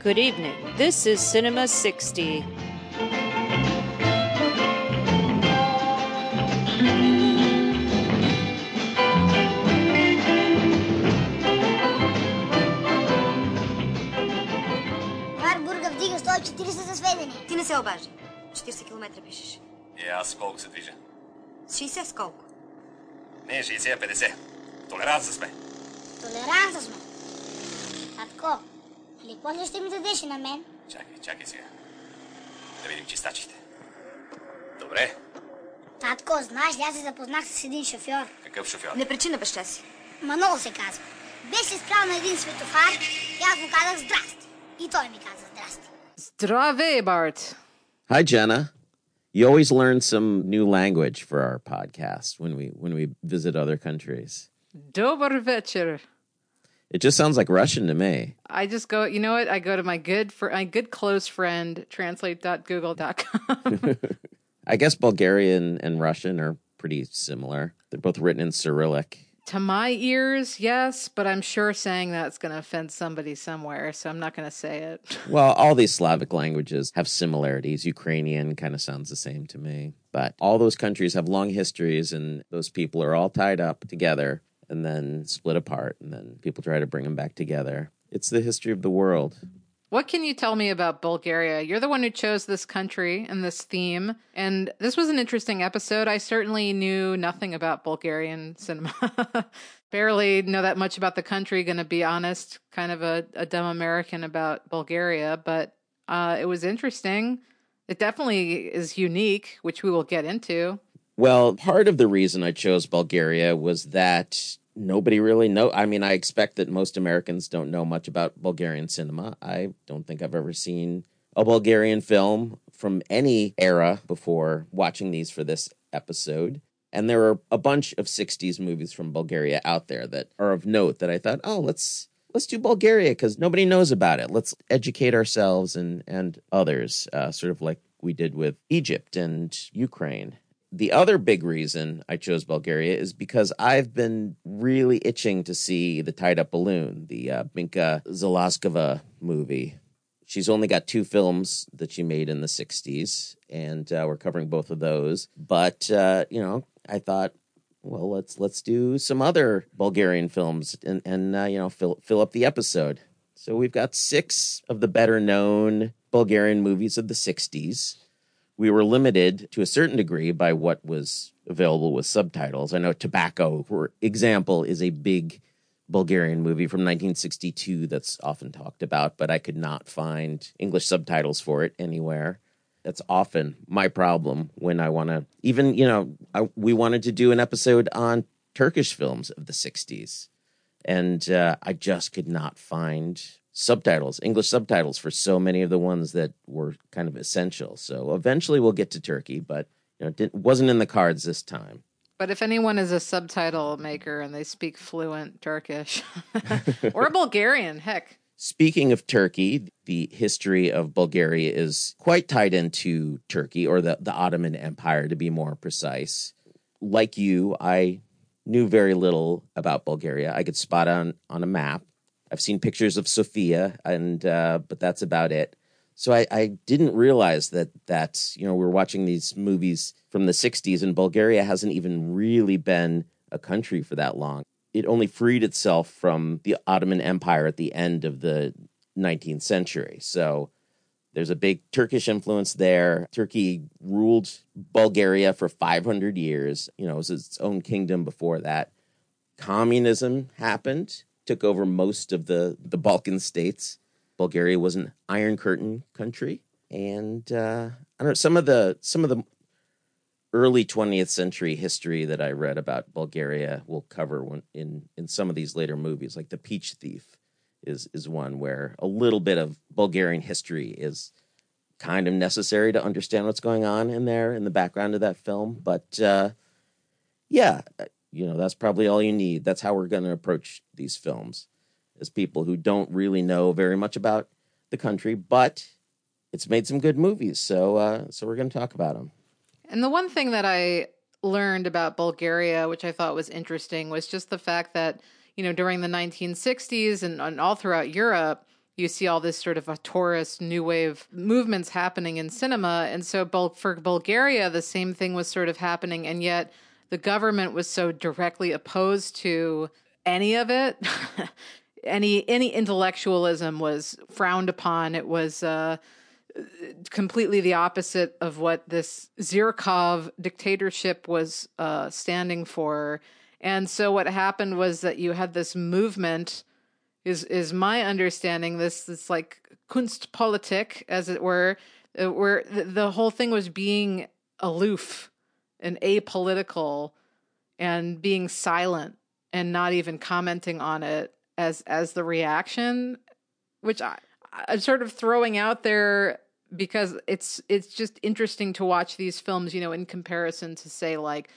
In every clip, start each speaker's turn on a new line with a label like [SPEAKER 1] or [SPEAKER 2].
[SPEAKER 1] Good evening. This is Cinema 60.
[SPEAKER 2] Бургав вдига 140 за сведение.
[SPEAKER 3] Ти не се обажи. 40 км пишеш.
[SPEAKER 4] Аз колко се движа?
[SPEAKER 3] С 60 с колко?
[SPEAKER 4] Не, 60, 50. Толеранса сме.
[SPEAKER 2] Толеранса сме. Татко, или после ще ми дадеш и на мен?
[SPEAKER 4] Чакай сега. Да видим чистачите. Добре.
[SPEAKER 2] Татко, знаеш ли, аз се запознах с един шофьор.
[SPEAKER 4] Какъв шофьор?
[SPEAKER 3] Не причина безчастие.
[SPEAKER 2] Манол се казва. Беше спрял на един светофар и аз му казах здрасти. И той ми каза здрасти.
[SPEAKER 1] Здравей, Bart.
[SPEAKER 5] Hi, Jenna. You always learn some new language for our podcast when we visit other countries.
[SPEAKER 1] Добър вечер.
[SPEAKER 5] It just sounds like Russian to me.
[SPEAKER 1] I just go, you know what? I go to my good close friend, translate.google.com.
[SPEAKER 5] I guess Bulgarian and Russian are pretty similar. They're both written in Cyrillic.
[SPEAKER 1] To my ears, yes, but I'm sure saying that's going to offend somebody somewhere, so I'm not going to say it.
[SPEAKER 5] Well, all these Slavic languages have similarities. Ukrainian kind of sounds the same to me. But all those countries have long histories, and those people are all tied up together and then split apart, and then people try to bring them back together. It's the history of the world.
[SPEAKER 1] What can you tell me about Bulgaria? You're the one who chose this country and this theme, and this was an interesting episode. I certainly knew nothing about Bulgarian cinema. Barely know that much about the country, going to be honest. Kind of a dumb American about Bulgaria, but it was interesting. It definitely is unique, which we will get into.
[SPEAKER 5] Well, part of the reason I chose Bulgaria was that nobody really know. I mean, I expect that most Americans don't know much about Bulgarian cinema. I don't think I've ever seen a Bulgarian film from any era before watching these for this episode. And there are a bunch of 60s movies from Bulgaria out there that are of note that I thought, oh, let's do Bulgaria because nobody knows about it. Let's educate ourselves and others, sort of like we did with Egypt and Ukraine. The other big reason I chose Bulgaria is because I've been really itching to see The Tied Up Balloon, the Binka Zalaskova movie. She's only got 2 films that she made in the 60s, and we're covering both of those. But, I thought, well, let's do some other Bulgarian films and fill up the episode. So we've got 6 of the better-known Bulgarian movies of the 60s. We were limited to a certain degree by what was available with subtitles. I know Tobacco, for example, is a big Bulgarian movie from 1962 that's often talked about, but I could not find English subtitles for it anywhere. That's often my problem when I want to, we wanted to do an episode on Turkish films of the 60s, and I just could not find English subtitles for so many of the ones that were kind of essential. So eventually we'll get to Turkey, but it wasn't in the cards this time.
[SPEAKER 1] But if anyone is a subtitle maker and they speak fluent Turkish or Bulgarian, heck.
[SPEAKER 5] Speaking of Turkey, the history of Bulgaria is quite tied into Turkey, or the Ottoman Empire, to be more precise. Like you, I knew very little about Bulgaria. I could spot on a map. I've seen pictures of Sofia, but that's about it. So I didn't realize that we're watching these movies from the 60s, and Bulgaria hasn't even really been a country for that long. It only freed itself from the Ottoman Empire at the end of the 19th century. So there's a big Turkish influence there. Turkey ruled Bulgaria for 500 years. It was its own kingdom before that. Communism happened. Took over most of the Balkan states. Bulgaria was an Iron Curtain country, and I don't know, some of the early 20th century history that I read about Bulgaria will cover in some of these later movies, like The Peach Thief is one where a little bit of Bulgarian history is kind of necessary to understand what's going on in the background of that film. But that's probably all you need. That's how we're going to approach these films, as people who don't really know very much about the country, but it's made some good movies, so we're going to talk about them.
[SPEAKER 1] And the one thing that I learned about Bulgaria, which I thought was interesting, was just the fact that, during the 1960s and all throughout Europe, you see all this sort of a tourist new wave movements happening in cinema. And so for Bulgaria, the same thing was sort of happening. And yet the government was so directly opposed to any of it. Any intellectualism was frowned upon. It was completely the opposite of what this Zhirkov dictatorship was standing for. And so what happened was that you had this movement, is my understanding, this like Kunstpolitik, as it were, where the whole thing was being aloof and apolitical and being silent and not even commenting on it as the reaction, which I'm sort of throwing out there because it's just interesting to watch these films, in comparison to, say, like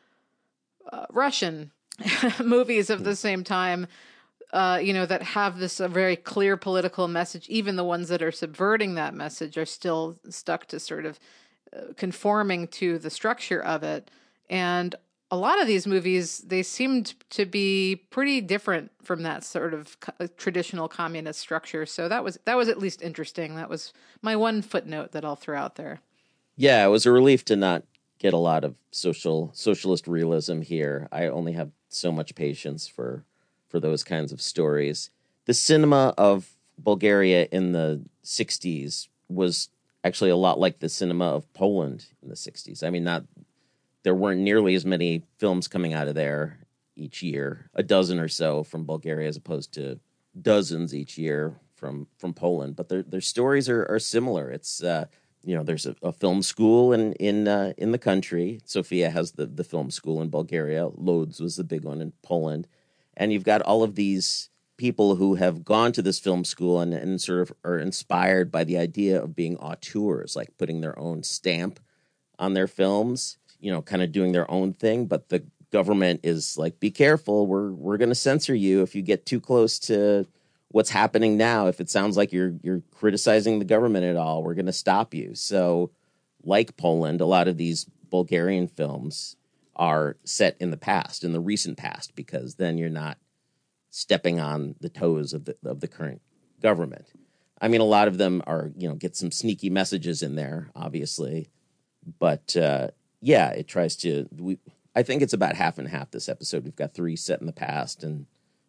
[SPEAKER 1] Russian movies of the same time, that have this very clear political message. Even the ones that are subverting that message are still stuck to sort of conforming to the structure of it. And a lot of these movies, they seemed to be pretty different from that sort of traditional communist structure. So that was at least interesting. That was my one footnote that I'll throw out there.
[SPEAKER 5] Yeah, it was a relief to not get a lot of socialist realism here. I only have so much patience for those kinds of stories. The cinema of Bulgaria in the 60s was actually a lot like the cinema of Poland in the 60s. I mean, there weren't nearly as many films coming out of there each year, a dozen or so from Bulgaria as opposed to dozens each year from Poland. But their stories are similar. It's there's a film school in the country. Sofia has the film school in Bulgaria. Lodz was the big one in Poland. And you've got all of these people who have gone to this film school and sort of are inspired by the idea of being auteurs, like putting their own stamp on their films, kind of doing their own thing. But the government is like, be careful, we're going to censor you if you get too close to what's happening now. If it sounds like you're criticizing the government at all, we're going to stop you. So like Poland, a lot of these Bulgarian films are set in the past, in the recent past, because then you're not stepping on the toes of the current government. I mean, a lot of them are, get some sneaky messages in there, obviously. But, it tries to... I think it's about half and half this episode. We've got 3 set in the past and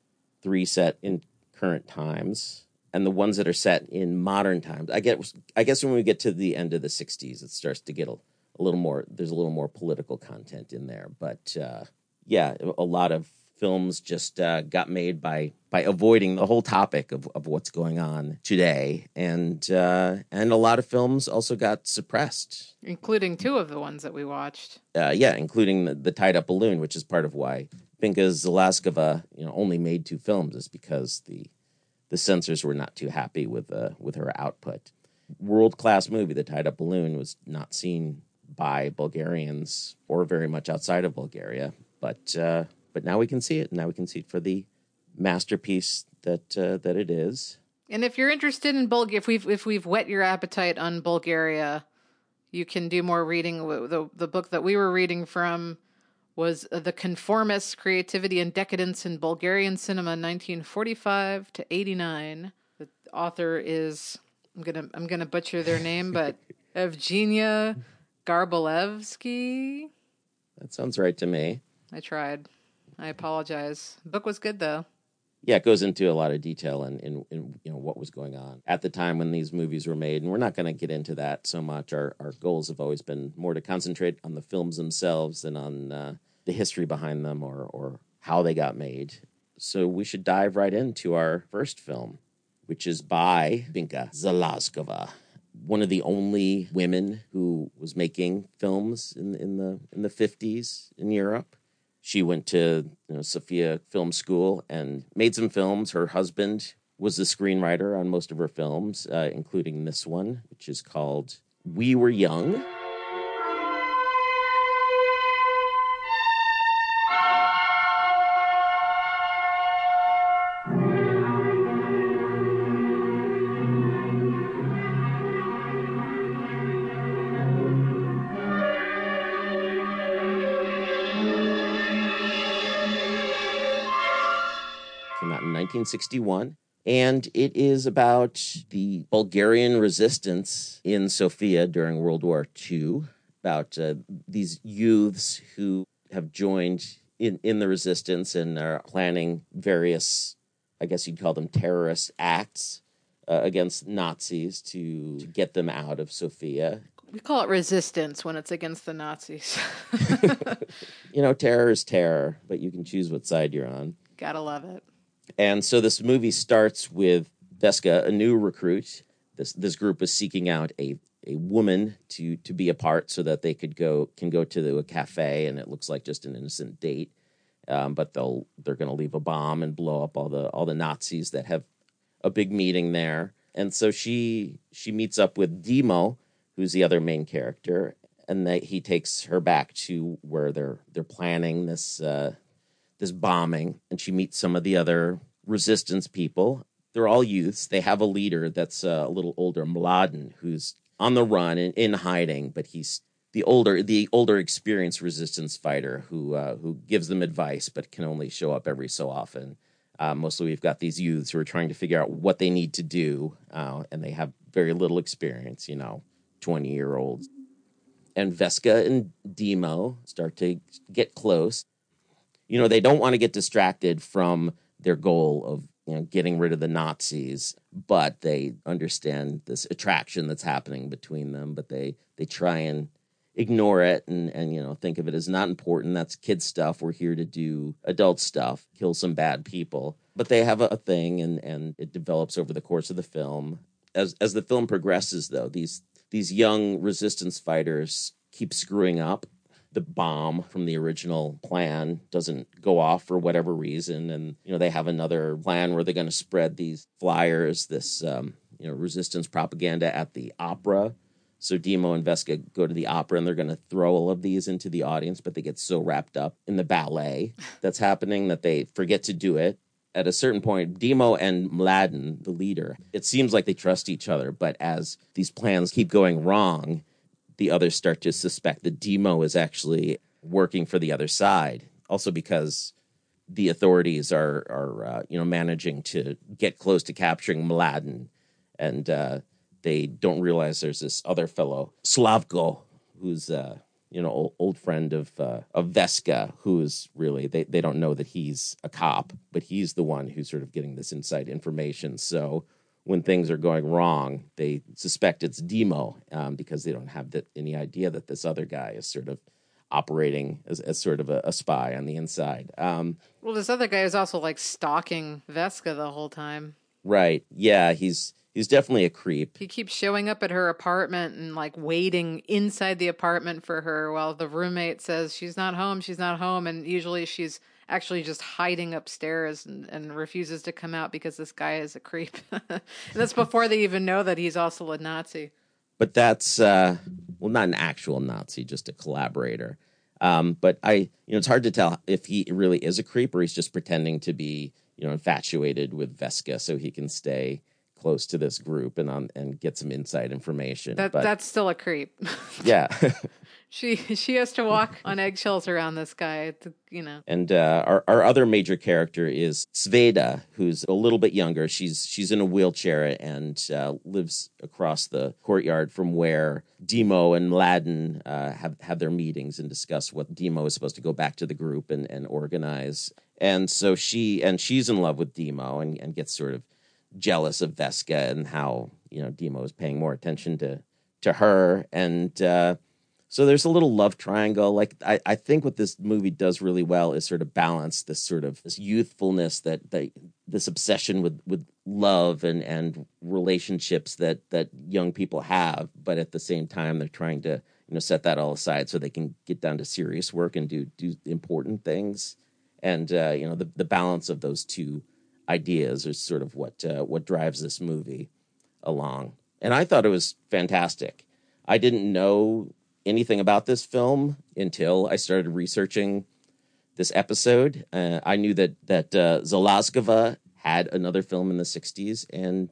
[SPEAKER 5] 3 set in current times. And the ones that are set in modern times, I guess when we get to the end of the 60s, it starts to get a little more... There's a little more political content in there. But, a lot of films just got made by avoiding the whole topic of what's going on today, and a lot of films also got suppressed,
[SPEAKER 1] including 2 of the ones that we watched.
[SPEAKER 5] Including the Tied Up Balloon, which is part of why Binka Zelaskova only made 2 films, is because the censors were not too happy with her output. World-class movie, The Tied Up Balloon, was not seen by Bulgarians or very much outside of Bulgaria, but now we can see it. Now we can see it for the masterpiece that it is.
[SPEAKER 1] And if you're interested in Bulgaria, if we've whet your appetite on Bulgaria, you can do more reading. The book that we were reading from was The Conformists: Creativity and Decadence in Bulgarian Cinema, 1945 to 89. The author is I'm gonna butcher their name, but Evgenia Garbalevsky.
[SPEAKER 5] That sounds right to me.
[SPEAKER 1] I tried. I apologize. The book was good, though.
[SPEAKER 5] Yeah, it goes into a lot of detail in what was going on at the time when these movies were made, and we're not going to get into that so much. Our goals have always been more to concentrate on the films themselves than on the history behind them or how they got made. So we should dive right into our first film, which is by Binka Zelaskova, one of the only women who was making films in the 50s in Europe. She went to Sofia Film School and made some films. Her husband was the screenwriter on most of her films, including this one, which is called We Were Young. Came out in 1961. And it is about the Bulgarian resistance in Sofia during World War II, about these youths who have joined in the resistance and are planning various, I guess you'd call them terrorist acts against Nazis to get them out of Sofia.
[SPEAKER 1] We call it resistance when it's against the Nazis.
[SPEAKER 5] Terror is terror, but you can choose what side you're on.
[SPEAKER 1] Gotta love it.
[SPEAKER 5] And so this movie starts with Veska, a new recruit. This group is seeking out a woman to be a part so that they can go to a cafe, and it looks like just an innocent date. But they're going to leave a bomb and blow up all the Nazis that have a big meeting there. And so she meets up with Demo, who's the other main character, and he takes her back to where they're planning this bombing, and she meets some of the other resistance people. They're all youths. They have a leader that's a little older, Mladen, who's on the run and in hiding, but he's the older experienced resistance fighter who gives them advice, but can only show up every so often. Mostly we've got these youths who are trying to figure out what they need to do, and they have very little experience, 20-year-olds. And Veska and Demo start to get close. They don't want to get distracted from their goal of getting rid of the Nazis, but they understand this attraction that's happening between them, but they try and ignore it and think of it as not important. That's kid stuff. We're here to do adult stuff, kill some bad people. But they have a thing, and it develops over the course of the film. As the film progresses, though, these young resistance fighters keep screwing up. The bomb from the original plan doesn't go off for whatever reason, and they have another plan where they're going to spread these flyers, this resistance propaganda at the opera. So Demo and Veska go to the opera, and they're going to throw all of these into the audience, but they get so wrapped up in the ballet that's happening that they forget to do it. At a certain point, Demo and Mladen, the leader, it seems like they trust each other, but as these plans keep going wrong, the others start to suspect that Demo is actually working for the other side. Also because the authorities are managing to get close to capturing Mladen, and they don't realize there's this other fellow, Slavko, who's old friend of Veska, who's really they don't know that he's a cop, but he's the one who's sort of getting this inside information. So when things are going wrong, they suspect it's Demo because they don't have any idea that this other guy is sort of operating as sort of a spy on the inside.
[SPEAKER 1] Well, this other guy is also stalking Veska the whole time.
[SPEAKER 5] Right. Yeah, he's definitely a creep.
[SPEAKER 1] He keeps showing up at her apartment and waiting inside the apartment for her while the roommate says she's not home. And usually she's actually just hiding upstairs and refuses to come out because this guy is a creep. And that's before they even know that he's also a Nazi.
[SPEAKER 5] But that's, not an actual Nazi, just a collaborator. But it's hard to tell if he really is a creep or he's just pretending to be, infatuated with Veska so he can stay close to this group and get some inside information.
[SPEAKER 1] That's still a creep.
[SPEAKER 5] Yeah.
[SPEAKER 1] She has to walk on eggshells around this guy,
[SPEAKER 5] And our other major character is Sveta, who's a little bit younger. She's in a wheelchair and lives across the courtyard from where Demo and Mladen have their meetings and discuss what Demo is supposed to go back to the group and organize. And so she's in love with Demo and gets sort of jealous of Veska and how Demo is paying more attention to her, and so there's a little love triangle. I think what this movie does really well is sort of balance this youthfulness that this obsession with love and relationships that young people have, but at the same time they're trying to set that all aside so they can get down to serious work and do important things, and the balance of those two ideas is sort of what drives this movie along. And I thought it was fantastic. I didn't know anything about this film until I started researching this episode. I knew that Zalazkova had another film in the 60s, and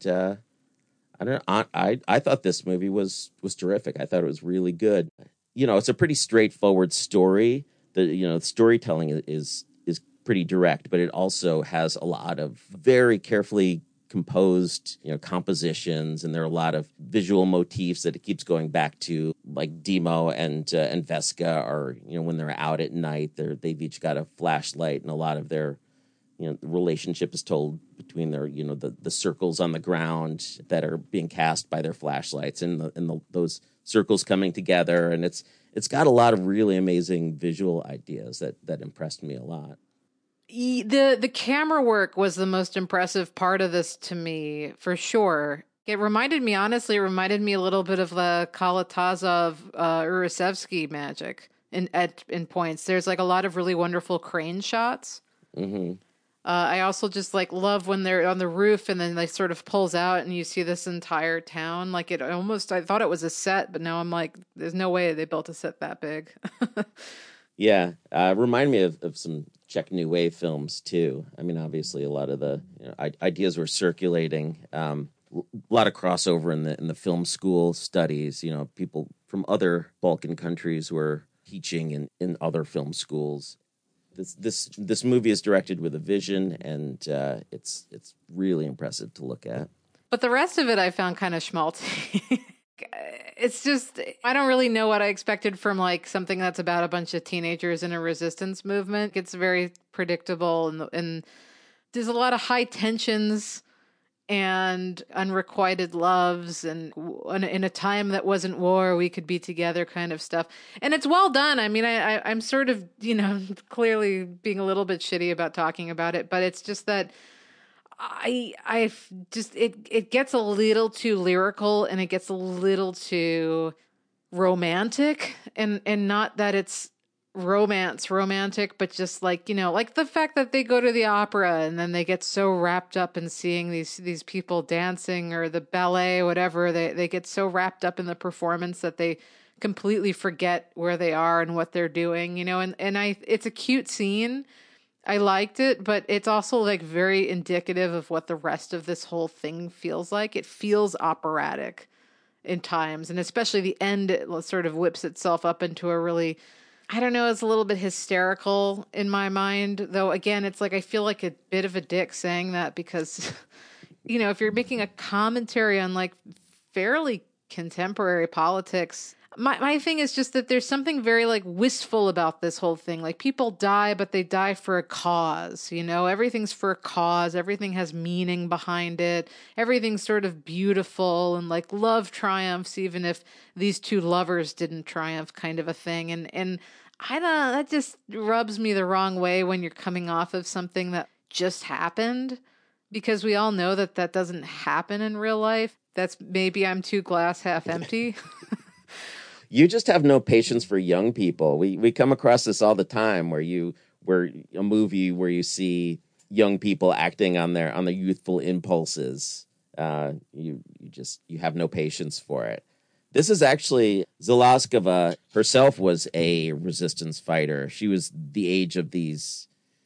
[SPEAKER 5] I don't know. I thought this movie was terrific. I thought it was really good. It's a pretty straightforward story. The storytelling is pretty direct, but it also has a lot of very carefully composed, compositions, and there are a lot of visual motifs that it keeps going back to, like Demo and Vesca are, when they're out at night, they've each got a flashlight, and a lot of their, the relationship is told between their, the circles on the ground that are being cast by their flashlights, and those circles coming together, and it's got a lot of really amazing visual ideas that impressed me a lot.
[SPEAKER 1] The camera work was the most impressive part of this to me, for sure. It reminded me a little bit of the Kalatazov Urusevsky magic in points. There's like a lot of really wonderful crane shots.
[SPEAKER 5] Mm-hmm.
[SPEAKER 1] I also just love when they're on the roof and then they sort of pulls out and you see this entire town. Like I thought it was a set, but now I'm like, there's no way they built a set that big.
[SPEAKER 5] Yeah. Remind me of some Czech New Wave films too. I mean, obviously a lot of the ideas were circulating. A lot of crossover in the film school studies. People from other Balkan countries were teaching in other film schools. This movie is directed with a vision, and it's really impressive to look at.
[SPEAKER 1] But the rest of it I found kind of schmaltzy. It's just, I don't really know what I expected from something that's about a bunch of teenagers in a resistance movement. It's very predictable, and there's a lot of high tensions and unrequited loves, and in a time that wasn't war, we could be together kind of stuff. And it's well done. I mean, I'm sort of, clearly being a little bit shitty about talking about it, but it's just that it gets a little too lyrical, and it gets a little too romantic, and not that it's romantic, but just like the fact that they go to the opera and then they get so wrapped up in seeing these people dancing, or the ballet, whatever, they get so wrapped up in the performance that they completely forget where they are and what they're doing, and it's a cute scene. I liked it, but it's also very indicative of what the rest of this whole thing feels like. It feels operatic in times, and especially the end, it sort of whips itself up into a really, I don't know, it's a little bit hysterical in my mind. Though again, it's I feel like a bit of a dick saying that because, if you're making a commentary on fairly contemporary politics, my thing is just that there's something very wistful about this whole thing. People die, but they die for a cause, everything's for a cause. Everything has meaning behind it. Everything's sort of beautiful, and love triumphs, even if these two lovers didn't triumph, kind of a thing. And I don't know, that just rubs me the wrong way when you're coming off of something that just happened, because we all know that doesn't happen in real life. That's maybe I'm too glass half empty.
[SPEAKER 5] You just have no patience for young people. We come across this all the time, where a movie where you see young people acting on their youthful impulses. You have no patience for it. This is actually, Zalaskova herself was a resistance fighter. She was the age of these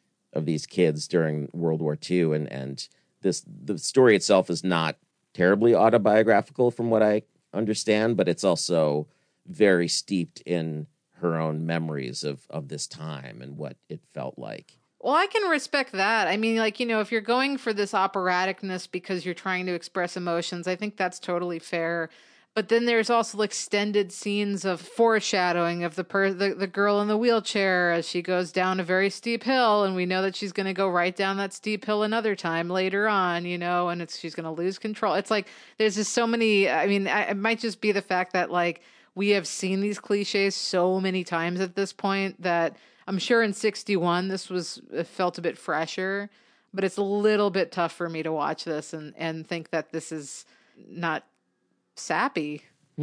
[SPEAKER 5] kids during World War II, and the story itself is not terribly autobiographical from what I understand, but it's also very steeped in her own memories of this time and what it felt like.
[SPEAKER 1] Well, I can respect that. I mean, if you're going for this operaticness because you're trying to express emotions, I think that's totally fair. But then there's also extended scenes of foreshadowing of the girl in the wheelchair as she goes down a very steep hill, and we know that she's going to go right down that steep hill another time later on, and she's going to lose control. It's there's just so many. I mean, it might just be the fact that we have seen these cliches so many times at this point that I'm sure in 1961 it felt a bit fresher, but it's a little bit tough for me to watch this and think that this is not sappy.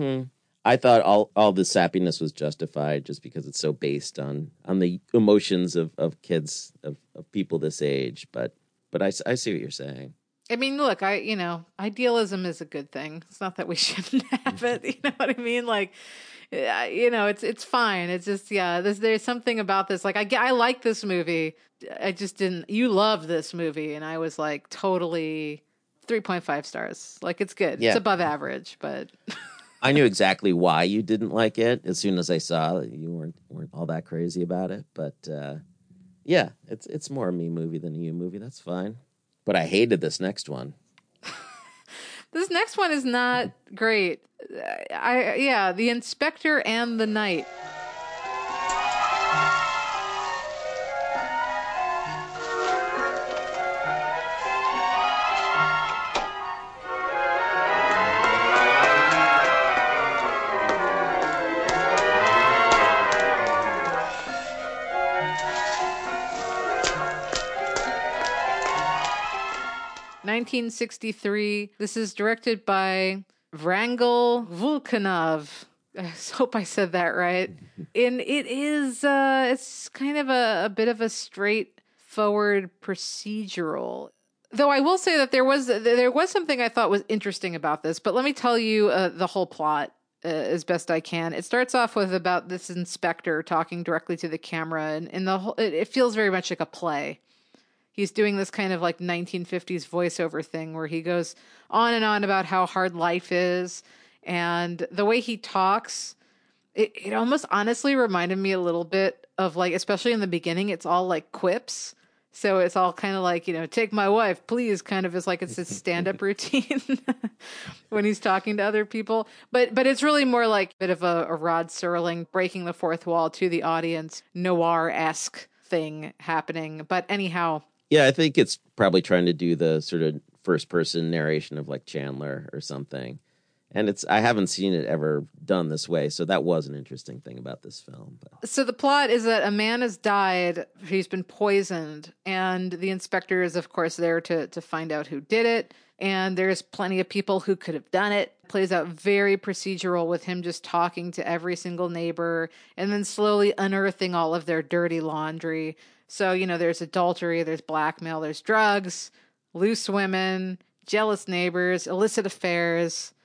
[SPEAKER 5] I thought all the sappiness was justified just because it's so based on the emotions of kids, of people this age. But I see what you're saying.
[SPEAKER 1] I mean, look, idealism is a good thing. It's not that we shouldn't have it. You know what I mean? It's fine. It's just, there's something about this. I like this movie. I just didn't, you love this movie. And I was totally 3.5 stars. It's good. Yeah. It's above average, but
[SPEAKER 5] I knew exactly why you didn't like it as soon as I saw that you weren't all that crazy about it. But, it's more a me movie than a you movie. That's fine. But I hated this next one.
[SPEAKER 1] This next one is not great. The inspector and the knight. (1963). This is directed by Vrangel Vulkanov. I hope I said that right. And it is, it's kind of a bit of a straightforward procedural. Though I will say that there was something I thought was interesting about this, but let me tell you the whole plot as best I can. It starts off with about this inspector talking directly to the camera, and the whole, it feels very much like a play. He's doing this kind of like 1950s voiceover thing where he goes on and on about how hard life is. And the way he talks, it almost honestly reminded me a little bit of like, especially in the beginning, it's all like quips. So it's all kind of like, take my wife, please, kind of is like it's his stand-up routine when he's talking to other people. But it's really more like a bit of a Rod Serling breaking the fourth wall to the audience, noir-esque thing happening. But anyhow.
[SPEAKER 5] Yeah, I think it's probably trying to do the sort of first-person narration of like Chandler or something. And I haven't seen it ever done this way, so that was an interesting thing about this film. But.
[SPEAKER 1] So the plot is that a man has died, he's been poisoned, and the inspector is, of course, there to find out who did it. And there's plenty of people who could have done it. Plays out very procedural with him just talking to every single neighbor and then slowly unearthing all of their dirty laundry. So, there's adultery, there's blackmail, there's drugs, loose women, jealous neighbors, illicit affairs,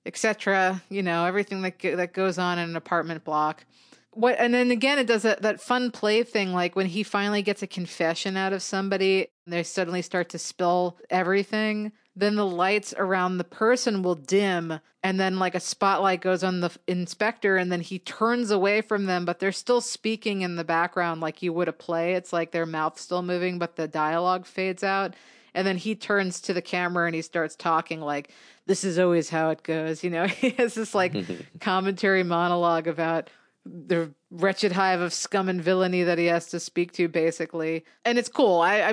[SPEAKER 1] etc. Everything that goes on in an apartment block. And then again, it does that fun play thing, like when he finally gets a confession out of somebody, and they suddenly start to spill everything. Then the lights around the person will dim, and then like a spotlight goes on the inspector, and then he turns away from them, but they're still speaking in the background like you would a play. It's like their mouth's still moving, but the dialogue fades out. And then he turns to the camera and he starts talking like, this is always how it goes. He has this like commentary monologue about the wretched hive of scum and villainy that he has to speak to, basically. And it's cool. I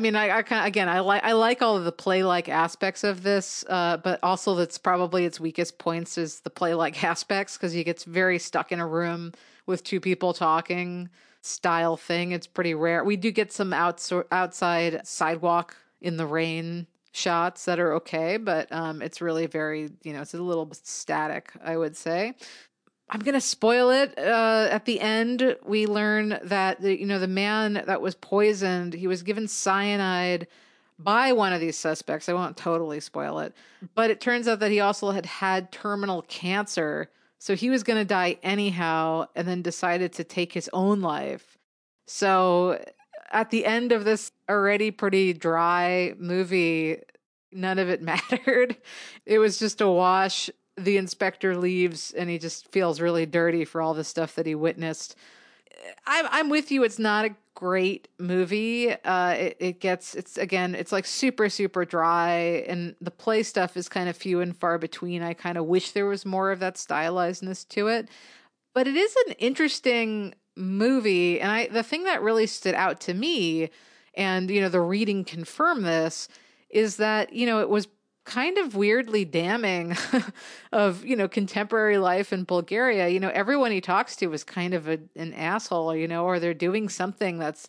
[SPEAKER 1] like all of the play-like aspects of this, but also that's probably its weakest points is the play-like aspects, because he gets very stuck in a room with two people talking style thing. It's pretty rare. We do get some outside sidewalk in the rain shots that are okay, but it's really very, it's a little static, I would say. I'm going to spoil it. At the end, we learn that the man that was poisoned, he was given cyanide by one of these suspects. I won't totally spoil it, but it turns out that he also had terminal cancer. So he was going to die anyhow, and then decided to take his own life. So at the end of this already pretty dry movie, none of it mattered. It was just a wash. The inspector leaves and he just feels really dirty for all the stuff that he witnessed. I'm with you. It's not a great movie. It's like super, super dry, and the play stuff is kind of few and far between. I kind of wish there was more of that stylizedness to it, but it is an interesting movie. And the thing that really stood out to me, and, the reading confirmed this, is that, it was kind of weirdly damning of, contemporary life in Bulgaria. Everyone he talks to is kind of an asshole, or they're doing something that's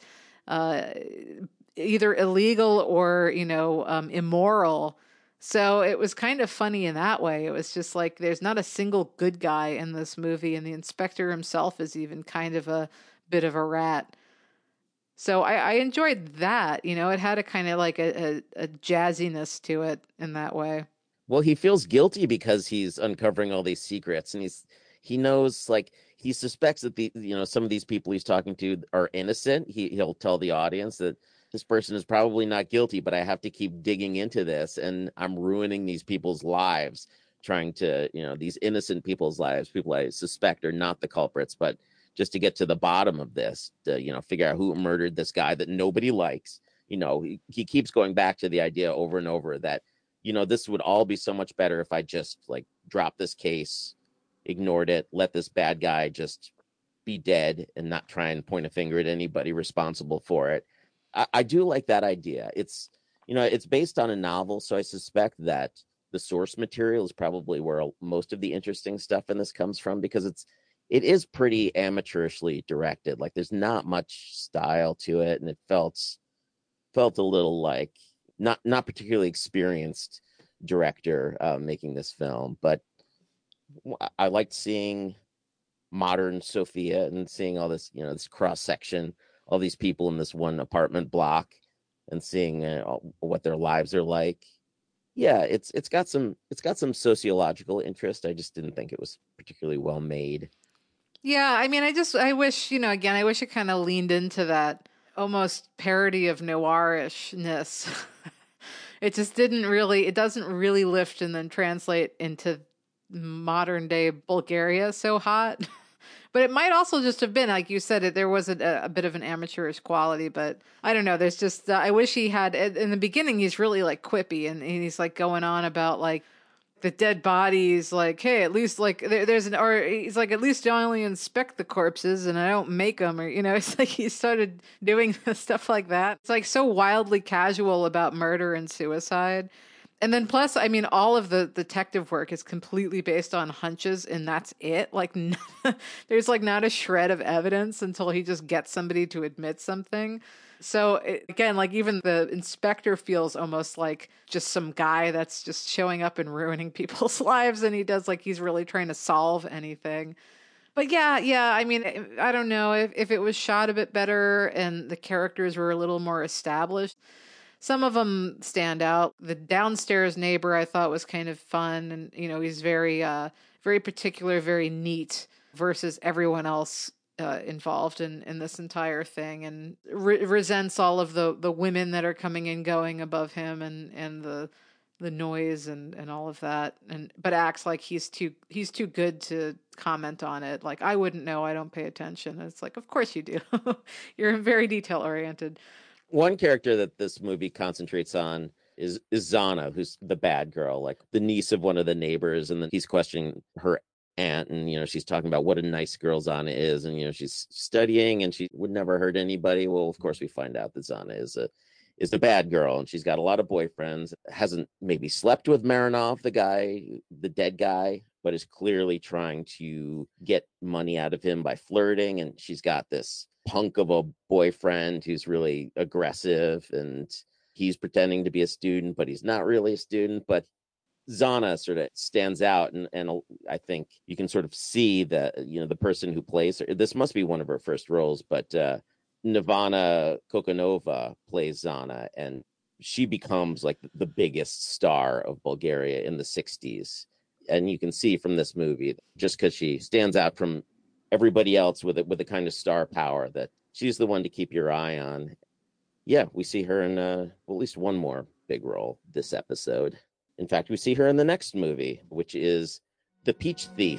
[SPEAKER 1] either illegal or, immoral. So it was kind of funny in that way. It was just like, there's not a single good guy in this movie, and the inspector himself is even kind of a bit of a rat. So I enjoyed that. It had a kind of like a jazziness to it in that way.
[SPEAKER 5] Well, he feels guilty because he's uncovering all these secrets, and he knows, like, he suspects that some of these people he's talking to are innocent. He'll tell the audience that this person is probably not guilty, but I have to keep digging into this, and I'm ruining these people's lives, trying to, these innocent people's lives, people I suspect are not the culprits, but just to get to the bottom of this, to, figure out who murdered this guy that nobody likes. He keeps going back to the idea over and over that this would all be so much better if I just like dropped this case, ignored it, let this bad guy just be dead and not try and point a finger at anybody responsible for it. I do like that idea. It's based on a novel, so I suspect that the source material is probably where most of the interesting stuff in this comes from, because it is pretty amateurishly directed. Like there's not much style to it, and it felt a little like not particularly experienced director making this film. But I liked seeing modern Sofia and seeing all this, this cross section, all these people in this one apartment block, and seeing what their lives are like. Yeah, it's got some sociological interest. I just didn't think it was particularly well made.
[SPEAKER 1] Yeah, I mean, I wish, again, I wish it kind of leaned into that almost parody of noirishness. It just it doesn't really lift and then translate into modern day Bulgaria so hot. But it might also just have been, like you said, there was a bit of an amateurish quality, but I don't know. There's just, I wish he had, in the beginning, he's really like quippy and he's like going on about like the dead bodies, like, hey, at least like or he's like, at least I only inspect the corpses and I don't make them, or, it's like he started doing stuff like that. It's like so wildly casual about murder and suicide. And then plus, I mean, all of the detective work is completely based on hunches, and that's it. Like, there's like not a shred of evidence until he just gets somebody to admit something. So again, like even the inspector feels almost like just some guy that's just showing up and ruining people's lives, and he does like he's really trying to solve anything. But yeah, I mean, I don't know if it was shot a bit better and the characters were a little more established. Some of them stand out. The downstairs neighbor I thought was kind of fun, and he's very, very particular, very neat versus everyone else involved in this entire thing, and resents all of the women that are coming and going above him, and the noise and all of that, but acts like he's too good to comment on it. Like, I wouldn't know. I don't pay attention. And it's like, of course you do. You're very detail oriented.
[SPEAKER 5] One character that this movie concentrates on is Zana, who's the bad girl, like the niece of one of the neighbors. And then he's questioning her aunt, and, she's talking about what a nice girl Zana is. And, she's studying and she would never hurt anybody. Well, of course, we find out that Zana is a bad girl, and she's got a lot of boyfriends, hasn't maybe slept with Marinov, the dead guy, but is clearly trying to get money out of him by flirting. And she's got this punk of a boyfriend who's really aggressive, and he's pretending to be a student, but he's not really a student. But Zana sort of stands out, and I think you can sort of see that, the person who plays her, this must be one of her first roles, but Nirvana Kokonova plays Zana, and she becomes like the biggest star of Bulgaria in the 60s. And you can see from this movie, just because she stands out from everybody else with a kind of star power, that she's the one to keep your eye on. Yeah, we see her in at least one more big role this episode. In fact, we see her in the next movie, which is The Peach Thief.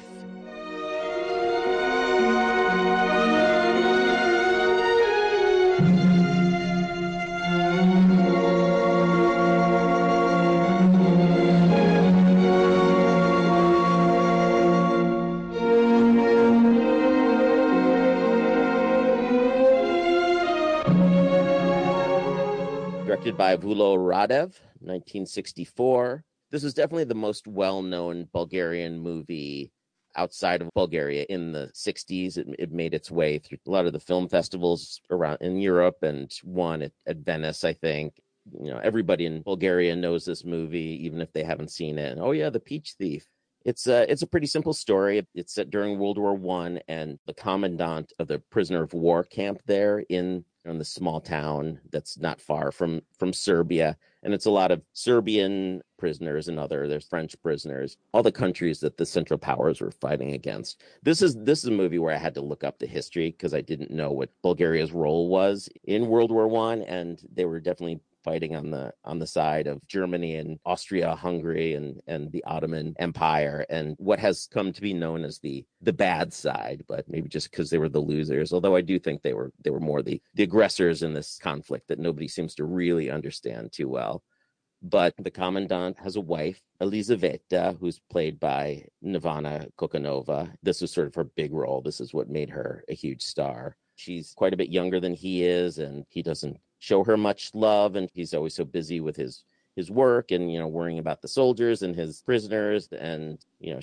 [SPEAKER 5] Directed by Vulo Radev, 1964. This was definitely the most well-known Bulgarian movie outside of Bulgaria in the 60s. It made its way through a lot of the film festivals around in Europe, and won at Venice, I think. Everybody in Bulgaria knows this movie, even if they haven't seen it. And, oh yeah, The Peach Thief. It's a pretty simple story. It's set during World War I, and the commandant of the prisoner of war camp there in the small town that's not far from Serbia. And it's a lot of Serbian prisoners and there's French prisoners, all the countries that the Central Powers were fighting against. This is a movie where I had to look up the history, because I didn't know what Bulgaria's role was in World War I, and they were definitely fighting on the side of Germany and Austria-Hungary and the Ottoman Empire, and what has come to be known as the bad side, but maybe just because they were the losers. Although I do think they were more the aggressors in this conflict that nobody seems to really understand too well. But the commandant has a wife, Elizaveta, who's played by Nirvana Kokonova. This was sort of her big role. This is what made her a huge star. She's quite a bit younger than he is, and he doesn't show her much love, and he's always so busy with his work and worrying about the soldiers and his prisoners. And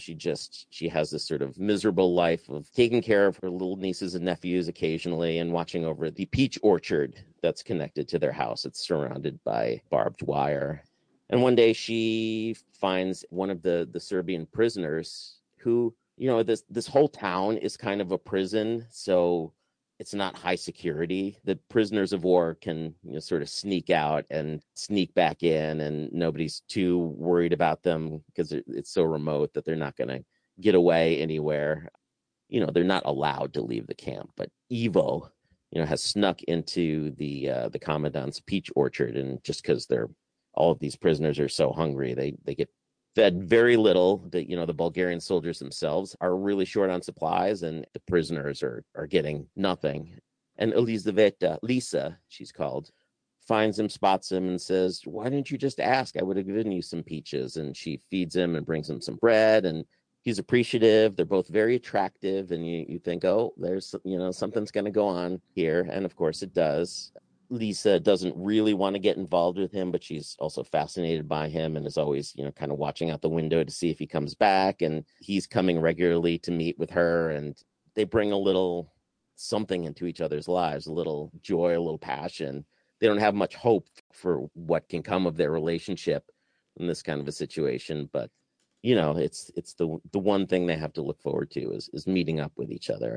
[SPEAKER 5] she has this sort of miserable life of taking care of her little nieces and nephews occasionally and watching over the peach orchard that's connected to their house. It's surrounded by barbed wire. And one day she finds one of the Serbian prisoners who, this whole town is kind of a prison, so it's not high security. The prisoners of war can sort of sneak out and sneak back in, and nobody's too worried about them because it's so remote that they're not going to get away anywhere. They're not allowed to leave the camp. But Ivo, has snuck into the commandant's peach orchard, and just because all of these prisoners are so hungry, they get fed very little. The Bulgarian soldiers themselves are really short on supplies, and the prisoners are getting nothing. And Elizaveta, Lisa, she's called, finds him, spots him, and says, "Why didn't you just ask? I would have given you some peaches." And she feeds him and brings him some bread, and he's appreciative. They're both very attractive, and you think, oh, there's something's going to go on here, and of course it does. Lisa doesn't really want to get involved with him, but she's also fascinated by him and is always, kind of watching out the window to see if he comes back. And he's coming regularly to meet with her, and they bring a little something into each other's lives, a little joy, a little passion. They don't have much hope for what can come of their relationship in this kind of a situation, but it's the one thing they have to look forward to is meeting up with each other.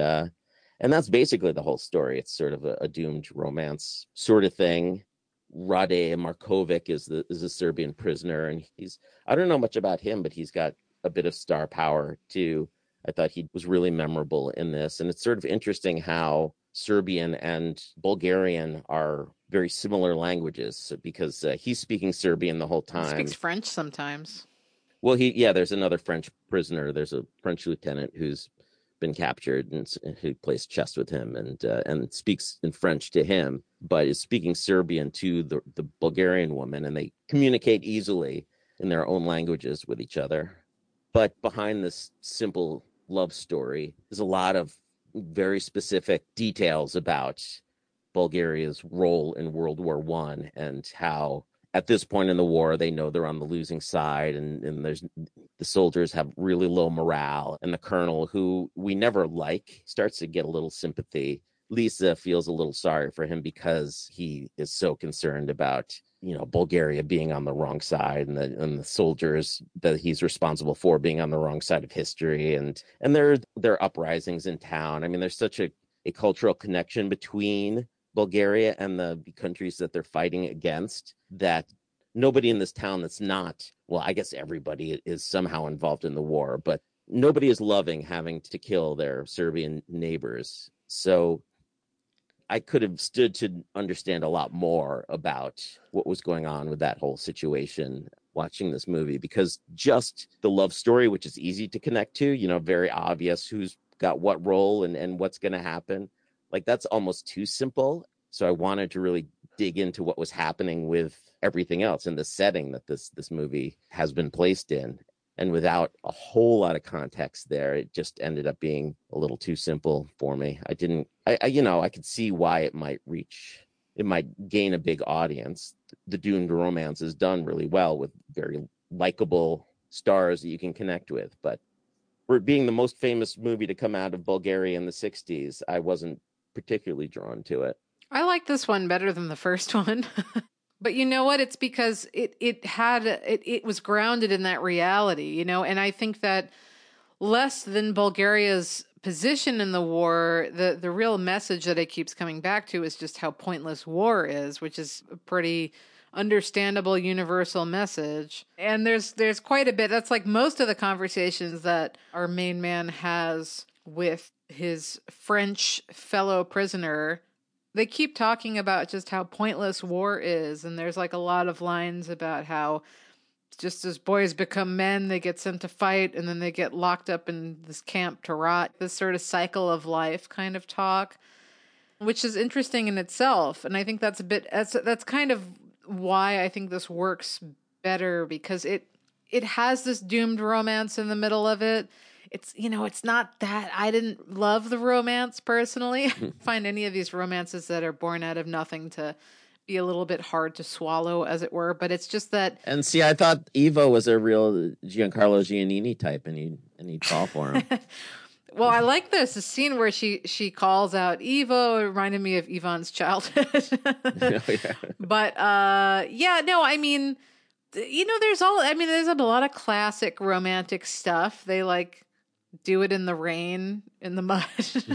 [SPEAKER 5] And that's basically the whole story. It's sort of a doomed romance sort of thing. Rade Markovic is a Serbian prisoner, and I don't know much about him, but he's got a bit of star power too. I thought he was really memorable in this. And it's sort of interesting how Serbian and Bulgarian are very similar languages, because he's speaking Serbian the whole time.
[SPEAKER 1] He speaks French sometimes.
[SPEAKER 5] Well, there's another French prisoner. There's a French lieutenant who's been captured and who plays chess with him and speaks in French to him, but is speaking Serbian to the Bulgarian woman, and they communicate easily in their own languages with each other. But behind this simple love story is a lot of very specific details about Bulgaria's role in World War I, and how at this point in the war, they know they're on the losing side, and the soldiers have really low morale. And the colonel, who we never like, starts to get a little sympathy. Lisa feels a little sorry for him because he is so concerned about, Bulgaria being on the wrong side, and the soldiers that he's responsible for being on the wrong side of history. And there are uprisings in town. I mean, there's such a cultural connection between Bulgaria and the countries that they're fighting against, that nobody in this town that's not, well, I guess everybody is somehow involved in the war, but nobody is loving having to kill their Serbian neighbors. So I could have stood to understand a lot more about what was going on with that whole situation watching this movie, because just the love story, which is easy to connect to, very obvious who's got what role and what's going to happen. Like, that's almost too simple. So I wanted to really dig into what was happening with everything else in the setting that this movie has been placed in. And without a whole lot of context there, it just ended up being a little too simple for me. I could see why it might gain a big audience. The doomed romance is done really well with very likable stars that you can connect with. But for it being the most famous movie to come out of Bulgaria in the 60s, I wasn't particularly drawn to it.
[SPEAKER 1] I like this one better than the first one. But you know what? It's because it was grounded in that reality, and I think that less than Bulgaria's position in the war, the real message that it keeps coming back to is just how pointless war is, which is a pretty understandable universal message. And there's quite a bit. That's like most of the conversations that our main man has with his French fellow prisoner. They keep talking about just how pointless war is. And there's like a lot of lines about how just as boys become men, they get sent to fight, and then they get locked up in this camp to rot. This sort of cycle of life kind of talk, which is interesting in itself. And I think that's kind of why I think this works better, because it has this doomed romance in the middle of it. It's, it's not that I didn't love the romance personally. I find any of these romances that are born out of nothing to be a little bit hard to swallow, as it were. But it's just that.
[SPEAKER 5] And see, I thought Ivo was a real Giancarlo Giannini type, and he'd fall for him.
[SPEAKER 1] Well, I like this. The scene where she calls out Ivo. It reminded me of Yvonne's childhood.
[SPEAKER 5] Yeah.
[SPEAKER 1] But no, I mean, there's a lot of classic romantic stuff. They like do it in the rain, in the mud.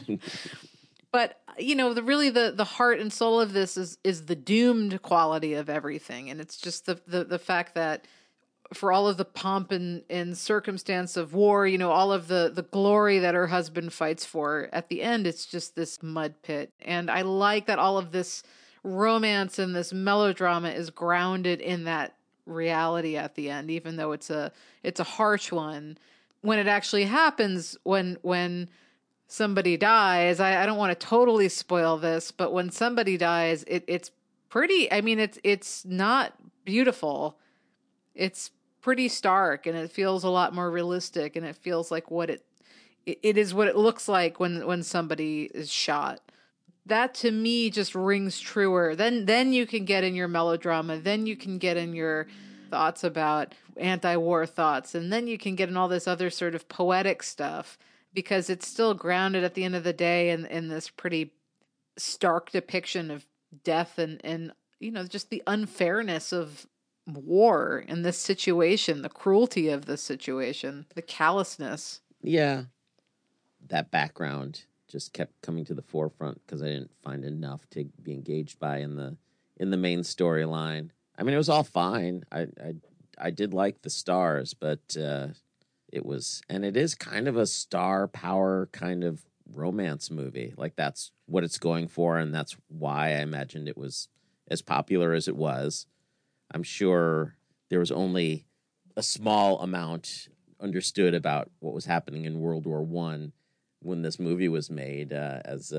[SPEAKER 1] But the heart and soul of this is the doomed quality of everything, and it's just the fact that for all of the pomp and circumstance of war, all of the glory that her husband fights for, at the end, it's just this mud pit. And I like that all of this romance and this melodrama is grounded in that reality at the end, even though it's a harsh one. When it actually happens, when somebody dies, I don't want to totally spoil this, but when somebody dies, it's pretty, it's not beautiful. It's pretty stark, and it feels a lot more realistic, and it feels like what it is what it looks like when somebody is shot. That to me just rings truer. Then you can get in your melodrama, then you can get in your thoughts about anti-war thoughts, and then you can get in all this other sort of poetic stuff, because it's still grounded at the end of the day in this pretty stark depiction of death and just the unfairness of war in this situation, the cruelty of this situation, the callousness.
[SPEAKER 5] Yeah. That background just kept coming to the forefront because I didn't find enough to be engaged by in the main storyline. I mean, it was all fine. I did like the stars, but it is kind of a star power kind of romance movie. Like, that's what it's going for, and that's why I imagined it was as popular as it was. I'm sure there was only a small amount understood about what was happening in World War I when this movie was made, as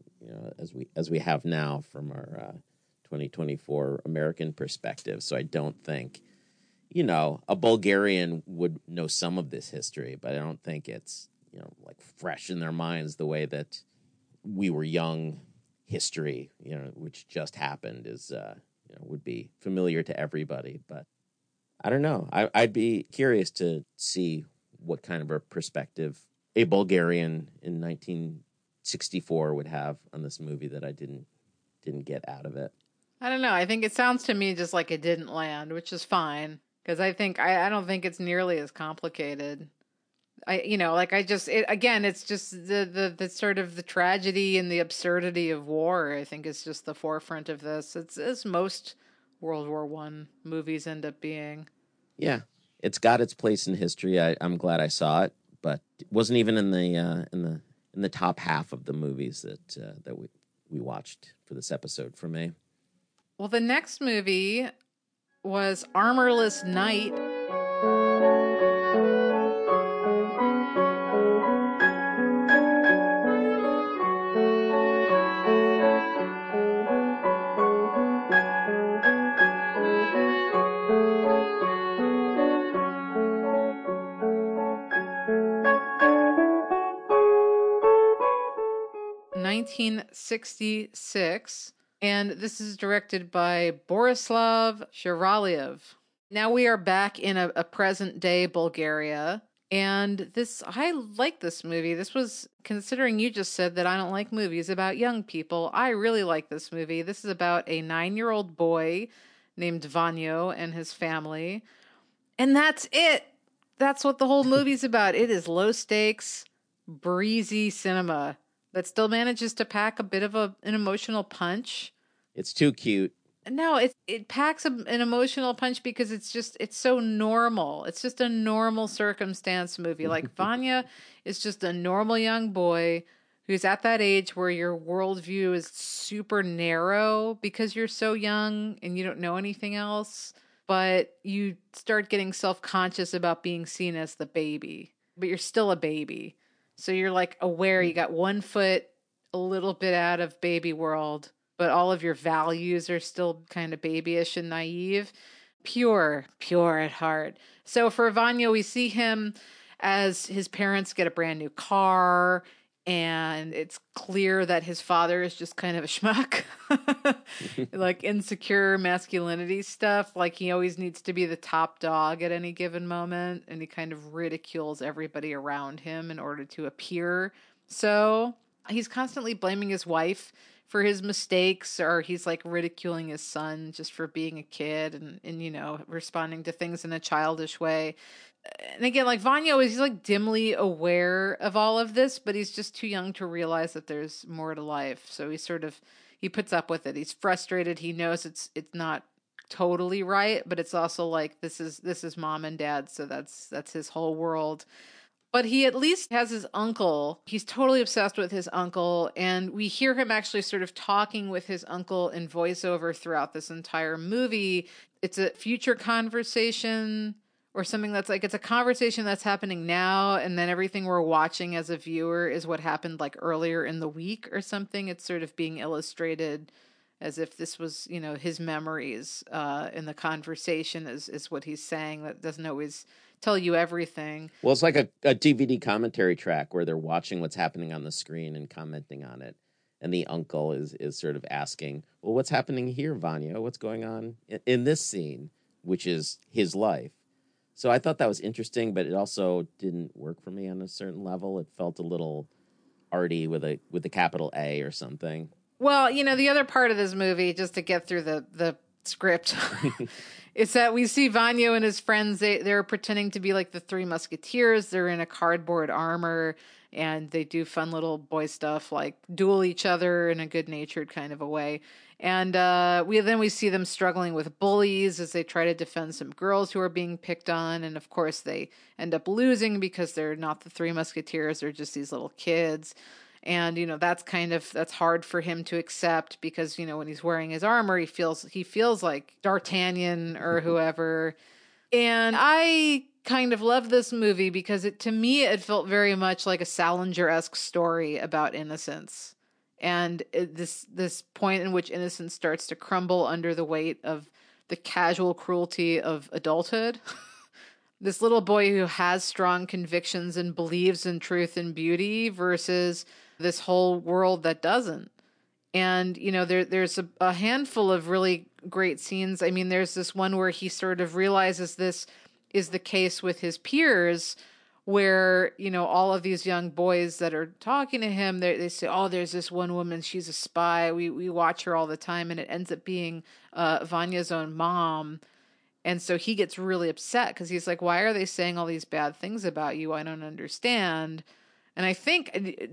[SPEAKER 5] we have now from our 2024 American perspective. So I don't think, a Bulgarian would know some of this history, but I don't think it's, like fresh in their minds the way that We Were Young history, which just happened, is would be familiar to everybody. But I don't know. I'd be curious to see what kind of a perspective a Bulgarian in 1964 would have on this movie that I didn't get out of it.
[SPEAKER 1] I don't know. I think it sounds to me just like it didn't land, which is fine, because I don't think it's nearly as complicated. It's just the sort of the tragedy and the absurdity of war, I think, is just the forefront of this. It's as most World War I movies end up being.
[SPEAKER 5] Yeah, it's got its place in history. I'm glad I saw it, but it wasn't even in the top half of the movies that we watched for this episode for me.
[SPEAKER 1] Well, the next movie was Armorless Knight. (1966), and this is directed by Borislav Shiraliev. Now we are back in a present-day Bulgaria, and I like this movie. This was, considering you just said that I don't like movies about young people, I really like this movie. This is about a 9-year-old boy named Vanyo and his family, and that's it. That's what the whole movie's about. It is low-stakes, breezy cinema that still manages to pack a bit of an emotional punch.
[SPEAKER 5] It's too cute.
[SPEAKER 1] No, it packs an emotional punch because it's so normal. It's just a normal circumstance movie. Like, Vanya is just a normal young boy who's at that age where your worldview is super narrow because you're so young and you don't know anything else. But you start getting self-conscious about being seen as the baby. But you're still a baby. So you're like aware you got one foot a little bit out of baby world, but all of your values are still kind of babyish and naive. Pure at heart. So for Vanya, we see him as his parents get a brand new car, and it's clear that his father is just kind of a schmuck. Like insecure masculinity stuff. Like he always needs to be the top dog at any given moment, and he kind of ridicules everybody around him in order to appear so. He's constantly blaming his wife for his mistakes, or he's like ridiculing his son just for being a kid and you know, responding to things in a childish way. And again, like Vanya he's like dimly aware of all of this, but he's just too young to realize that there's more to life. So he puts up with it. He's frustrated. He knows it's not totally right, but it's also like this is mom and dad, so that's his whole world. But he at least has his uncle. He's totally obsessed with his uncle, and we hear him actually sort of talking with his uncle in voiceover throughout this entire movie. It's a future conversation or something that's like, it's a conversation that's happening now, and then everything we're watching as a viewer is what happened like earlier in the week or something. It's sort of being illustrated as if this was, you know, his memories in the conversation is what he's saying. That doesn't always tell you everything.
[SPEAKER 5] Well, it's like a DVD commentary track where they're watching what's happening on the screen and commenting on it. And the uncle is sort of asking, well, what's happening here, Vanya? What's going on in this scene, which is his life? So I thought that was interesting, but it also didn't work for me on a certain level. It felt a little arty with a capital A or something.
[SPEAKER 1] Well, you know, the other part of this movie, just to get through the script, is that we see Vanya and his friends, they're pretending to be like the Three Musketeers. They're in a cardboard armor, and they do fun little boy stuff like duel each other in a good-natured kind of a way. And we see them struggling with bullies as they try to defend some girls who are being picked on. And of course, they end up losing because they're not the Three Musketeers. They're just these little kids. And, you know, that's hard for him to accept because, you know, when he's wearing his armor, he feels like D'Artagnan or whoever. And I kind of love this movie because to me, it felt very much like a Salinger-esque story about innocence. And this point in which innocence starts to crumble under the weight of the casual cruelty of adulthood. This little boy who has strong convictions and believes in truth and beauty versus this whole world that doesn't. And, you know, there's a handful of really great scenes. I mean, there's this one where he sort of realizes this is the case with his peers, where, you know, all of these young boys that are talking to him, they say, oh, there's this one woman, she's a spy. We watch her all the time. And it ends up being Vanya's own mom. And so he gets really upset because he's like, why are they saying all these bad things about you? I don't understand. And I think,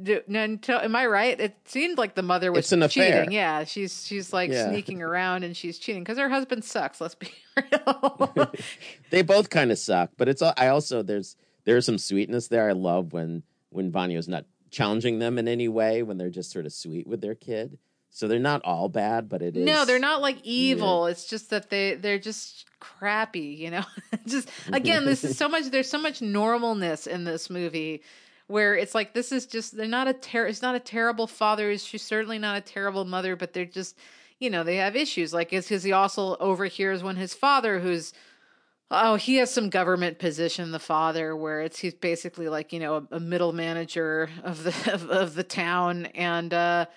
[SPEAKER 1] am I right? It seemed like the mother was cheating.
[SPEAKER 5] Affair.
[SPEAKER 1] Yeah, she's like sneaking around and she's cheating because her husband sucks. Let's be real.
[SPEAKER 5] They both kind of suck, but there's some sweetness there. I love when Vanya's not challenging them in any way, when they're just sort of sweet with their kid. So they're not all bad, but it is.
[SPEAKER 1] No, they're not like evil. Yeah. It's just that they're just crappy, you know. Just again, there's so much normalness in this movie, where it's like this is just it's not a terrible father. She's certainly not a terrible mother, but they're just, you know, they have issues. Like because he also overhears when his father, he has some government position, the father, where he's basically like, you know, a middle manager of the town, and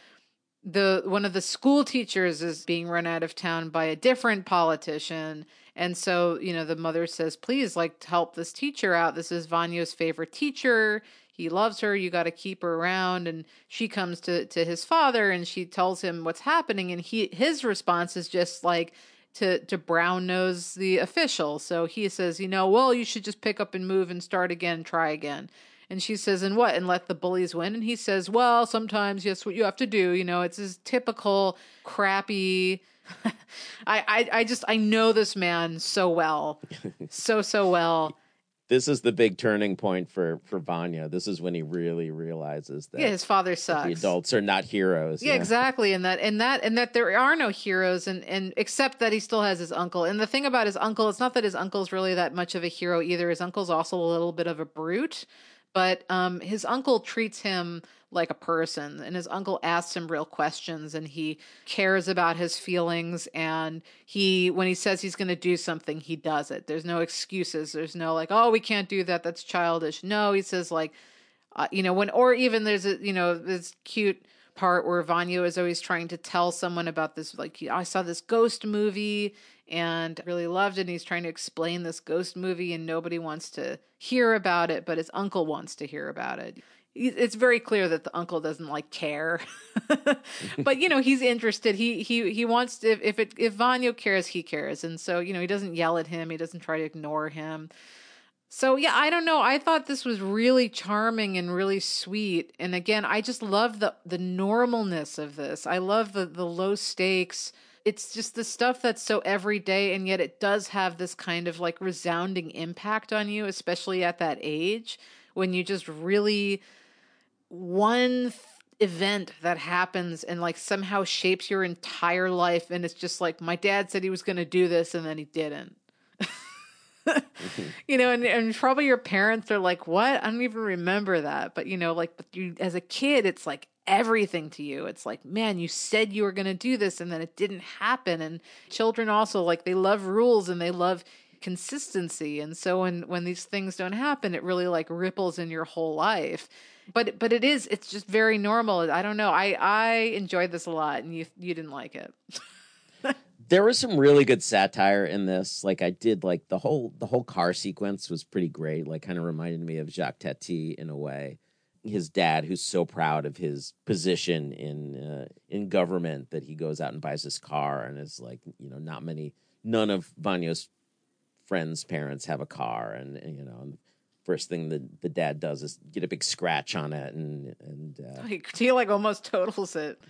[SPEAKER 1] one of the school teachers is being run out of town by a different politician. And so, you know, the mother says, please, like, help this teacher out. This is Vanya's favorite teacher. He loves her. You got to keep her around. And she comes to his father and she tells him what's happening. And his response is just like to brown nose the official. So he says, you know, well, you should just pick up and move and start again, try again. And she says, and what? And let the bullies win? And he says, well, sometimes, yes, what you have to do. You know, it's his typical crappy. I know this man so well. So well.
[SPEAKER 5] This is the big turning point for Vanya. This is when he really realizes that
[SPEAKER 1] his father sucks.
[SPEAKER 5] The adults are not heroes.
[SPEAKER 1] Yeah, exactly. And that there are no heroes, and except that he still has his uncle. And the thing about his uncle, it's not that his uncle's really that much of a hero either. His uncle's also a little bit of a brute, But his uncle treats him like a person, and his uncle asks him real questions, and he cares about his feelings, and when he says he's going to do something, he does it. There's no excuses. There's no like, oh, we can't do that, that's childish. No, he says like, or even there's this cute part where Vanya is always trying to tell someone about this, like, I saw this ghost movie and really loved it, and he's trying to explain this ghost movie and nobody wants to hear about it, but his uncle wants to hear about it. It's very clear that the uncle doesn't like care, but he's interested. He wants to, if Vanya cares, he cares. And so, he doesn't yell at him. He doesn't try to ignore him. So yeah, I don't know. I thought this was really charming and really sweet. And again, I just love the normalness of this. I love the low stakes. It's just the stuff that's so everyday, and yet it does have this kind of like resounding impact on you, especially at that age when you just really event that happens and like somehow shapes your entire life. And it's just like, my dad said he was going to do this and then he didn't. And probably your parents are like, what? I don't even remember that. But but you, as a kid, it's like everything to you. It's like, man, you said you were going to do this and then it didn't happen. And children also, like, they love rules and they love consistency. And so when these things don't happen, it really like ripples in your whole life. But it's just very normal. I don't know. I enjoyed this a lot, and you didn't like it.
[SPEAKER 5] There was some really good satire in this. Like, I did like the whole car sequence was pretty great. Like, kind of reminded me of Jacques Tati in a way. His dad, who's so proud of his position in government that he goes out and buys this car, and is like, none of Vanya's friends' parents have a car, and first thing the dad does is get a big scratch on it, and
[SPEAKER 1] he like almost totals it.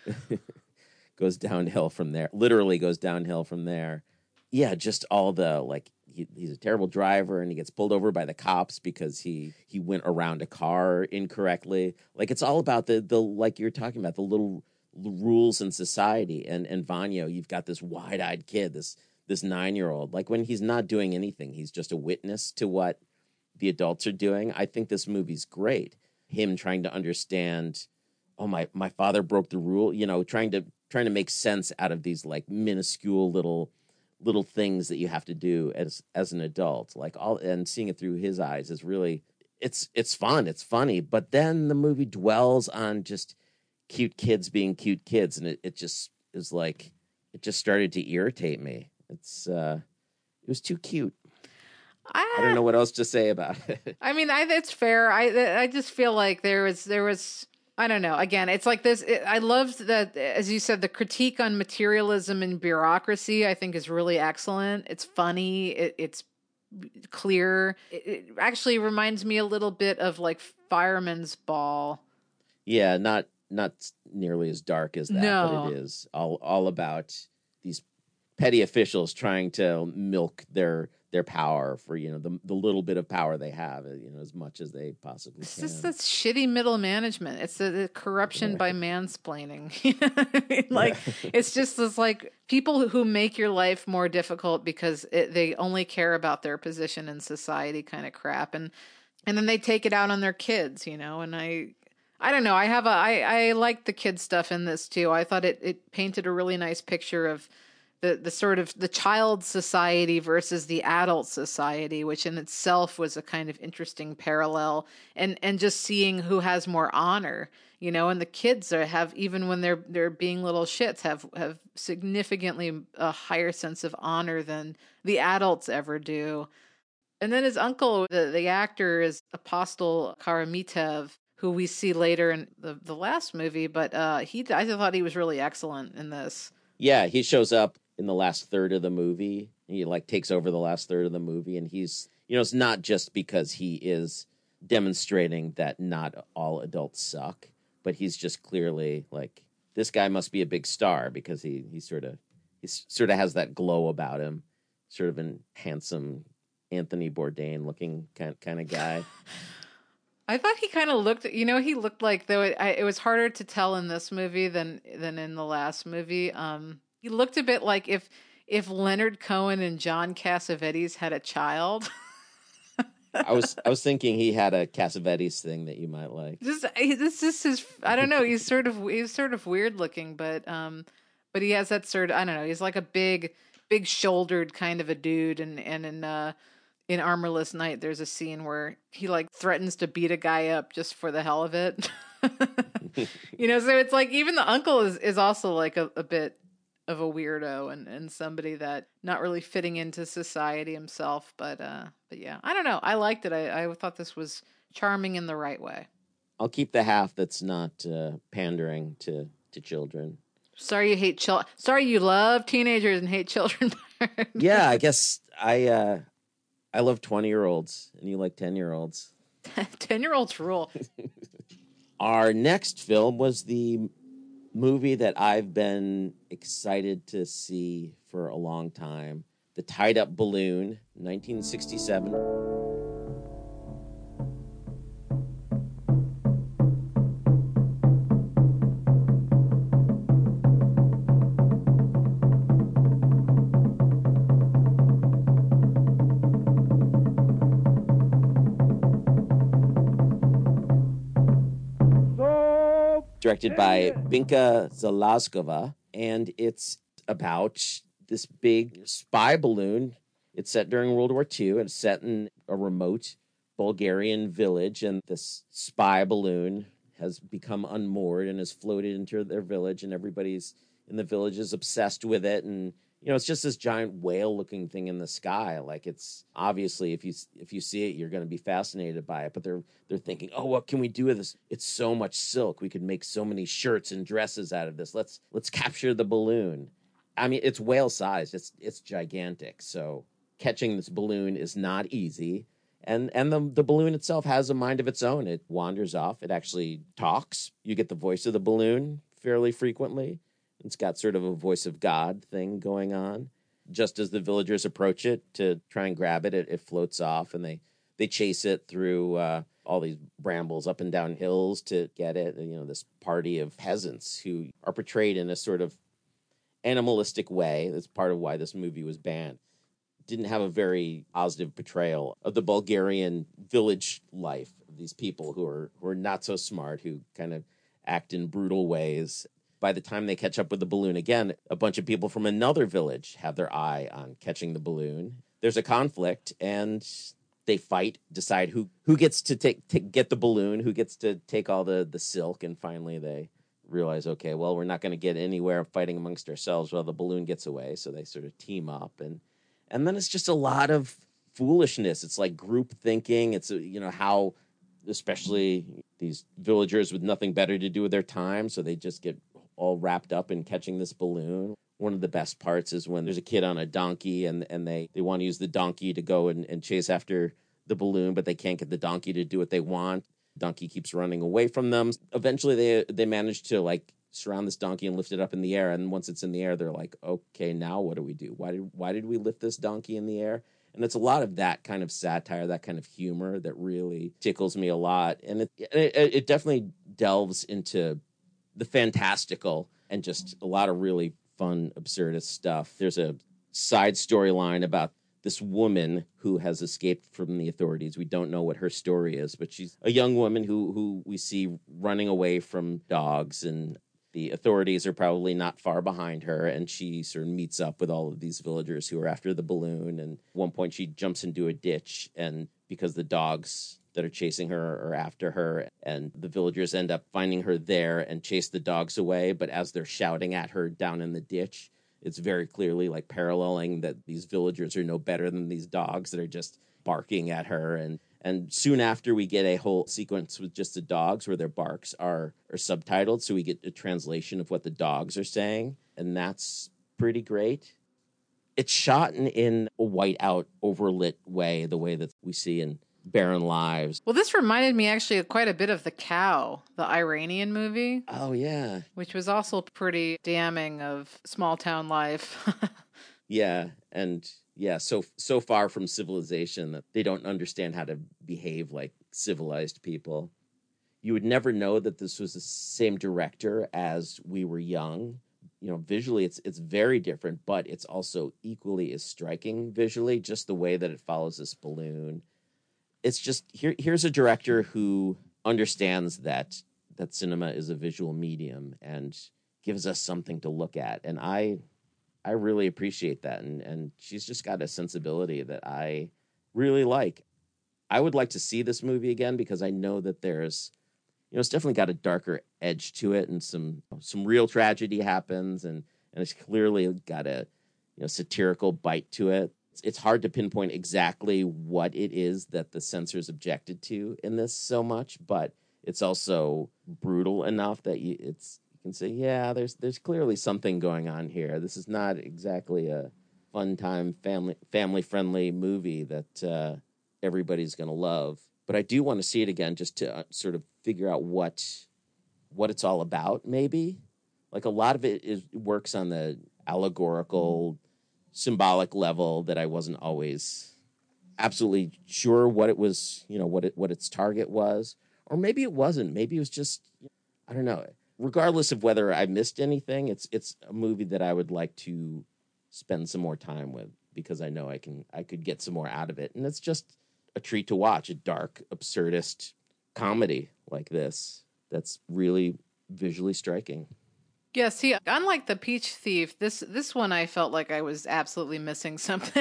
[SPEAKER 5] Goes downhill from there. Literally goes downhill from there. Yeah, just all the like. He's a terrible driver, and he gets pulled over by the cops because he went around a car incorrectly. Like, it's all about the like you're talking about, the little rules in society. And Vanya, you've got this wide-eyed kid, this 9-year-old. Like, when he's not doing anything, he's just a witness to what the adults are doing. I think this movie's great. Him trying to understand, oh, my father broke the rule, trying to make sense out of these like minuscule little things that you have to do as an adult, like and seeing it through his eyes is really, it's fun. It's funny. But then the movie dwells on just cute kids being cute kids. And it just is like, it just started to irritate me. It was too cute. I don't know what else to say about it.
[SPEAKER 1] I mean, it's fair. I just feel like there was, I don't know. Again, it's like this. I loved that, as you said, the critique on materialism and bureaucracy, I think, is really excellent. It's funny. It's clear. It actually reminds me a little bit of like Fireman's Ball.
[SPEAKER 5] Yeah, not nearly as dark as that,
[SPEAKER 1] no.
[SPEAKER 5] But it is all about these petty officials trying to milk their power for, the little bit of power they have, as much as they possibly can.
[SPEAKER 1] It's just this shitty middle management. It's the corruption by mansplaining. It's just this like people who make your life more difficult because they only care about their position in society kind of crap. And then they take it out on their kids, and I don't know. I like the kid stuff in this too. I thought it painted a really nice picture of the sort of the child society versus the adult society, which in itself was a kind of interesting parallel, and just seeing who has more honor, and the kids have, even when they're being little shits, have significantly a higher sense of honor than the adults ever do. And then his uncle, the actor, is Apostle Karamitev, who we see later in the last movie, but I thought he was really excellent in this.
[SPEAKER 5] Yeah, he shows up in the last third of the movie. He like takes over the last third of the movie, and he's, it's not just because he is demonstrating that not all adults suck, but he's just clearly like, this guy must be a big star because he sort of has that glow about him, sort of an handsome Anthony Bourdain looking kind of guy.
[SPEAKER 1] I thought he kind of looked, he looked like, though it was harder to tell in this movie than in the last movie. He looked a bit like if Leonard Cohen and John Cassavetes had a child.
[SPEAKER 5] I was thinking he had a Cassavetes thing that you might like.
[SPEAKER 1] This is his. I don't know. He's sort of weird looking, but he has that sort of. I don't know. He's like a big shouldered kind of a dude, and in Armorless Knight, there's a scene where he like threatens to beat a guy up just for the hell of it. So it's like even the uncle is also like a bit of a weirdo and somebody that not really fitting into society himself. But yeah, I don't know. I liked it. I thought this was charming in the right way.
[SPEAKER 5] I'll keep the half that's not pandering to children.
[SPEAKER 1] Sorry you hate children. Sorry you love teenagers and hate children.
[SPEAKER 5] Yeah, I guess I love 20-year-olds and you like 10-year-olds.
[SPEAKER 1] 10-year-olds rule.
[SPEAKER 5] Our next film was the movie that I've been excited to see for a long time. The Tied Up Balloon, 1967. Directed by Binka Zalazkova, and it's about this big spy balloon. It's set during World War II, and it's set in a remote Bulgarian village, and this spy balloon has become unmoored and has floated into their village, and everybody's in the village is obsessed with it, and it's just this giant whale-looking thing in the sky. Like, it's obviously, if you see it, you're going to be fascinated by it. But they're thinking, oh, what can we do with this? It's so much silk. We could make so many shirts and dresses out of this. Let's capture the balloon. I mean, it's whale-sized. It's gigantic. So catching this balloon is not easy. And the balloon itself has a mind of its own. It wanders off. It actually talks. You get the voice of the balloon fairly frequently. It's got sort of a voice of God thing going on. Just as the villagers approach it to try and grab it, it floats off, and they chase it through all these brambles up and down hills to get it. This party of peasants who are portrayed in a sort of animalistic way. That's part of why this movie was banned. Didn't have a very positive portrayal of the Bulgarian village life of these people who are not so smart, who kind of act in brutal ways. By the time they catch up with the balloon again, a bunch of people from another village have their eye on catching the balloon. There's a conflict, and they fight, decide who gets to get the balloon, who gets to take all the silk, and finally they realize, okay, well, we're not going to get anywhere fighting amongst ourselves while the balloon gets away, so they sort of team up, and then it's just a lot of foolishness. It's like group thinking. It's how, especially these villagers with nothing better to do with their time, so they just get all wrapped up in catching this balloon. One of the best parts is when there's a kid on a donkey and they want to use the donkey to go and chase after the balloon, but they can't get the donkey to do what they want. The donkey keeps running away from them. Eventually they manage to like surround this donkey and lift it up in the air. And once it's in the air, they're like, okay, now what do we do? Why did we lift this donkey in the air? And it's a lot of that kind of satire, that kind of humor that really tickles me a lot. And it definitely delves into the fantastical and just a lot of really fun, absurdist stuff. There's a side storyline about this woman who has escaped from the authorities. We don't know what her story is, but she's a young woman who we see running away from dogs, and the authorities are probably not far behind her, and she sort of meets up with all of these villagers who are after the balloon, and at one point she jumps into a ditch, and because the dogs that are chasing her are after her, and the villagers end up finding her there and chase the dogs away. But as they're shouting at her down in the ditch, it's very clearly like paralleling that these villagers are no better than these dogs that are just barking at her. And soon after, we get a whole sequence with just the dogs where their barks are subtitled, so we get a translation of what the dogs are saying, and that's pretty great. It's shot in a white-out, overlit way, the way that we see in Barren Lives.
[SPEAKER 1] Well, this reminded me actually of quite a bit of The Cow, the Iranian movie.
[SPEAKER 5] Oh, yeah.
[SPEAKER 1] Which was also pretty damning of small town life.
[SPEAKER 5] Yeah, and yeah, so far from civilization that they don't understand how to behave like civilized people. You would never know that this was the same director as We Were Young. Visually it's very different, but it's also equally as striking visually, just the way that it follows this balloon. it's just here's a director who understands that cinema is a visual medium and gives us something to look at. And I really appreciate that. And she's just got a sensibility that I really like. I would like to see this movie again because I know that there's, it's definitely got a darker edge to it, and some real tragedy happens, and it's clearly got a satirical bite to it. It's hard to pinpoint exactly what it is that the censors objected to in this so much, but it's also brutal enough that you can say, yeah, there's clearly something going on here. This is not exactly a fun time family friendly movie that everybody's going to love. But I do want to see it again just to sort of figure out what it's all about. Maybe like a lot of it works on the allegorical, symbolic level that I wasn't always absolutely sure what it was, what its target was, or maybe it wasn't. Maybe it was just, I don't know. Regardless of whether I missed anything, it's a movie that I would like to spend some more time with because I know I could get some more out of it, and it's just a treat to watch a dark, absurdist comedy like this that's really visually striking.
[SPEAKER 1] Yeah, see, unlike The Peach Thief, this one I felt like I was absolutely missing something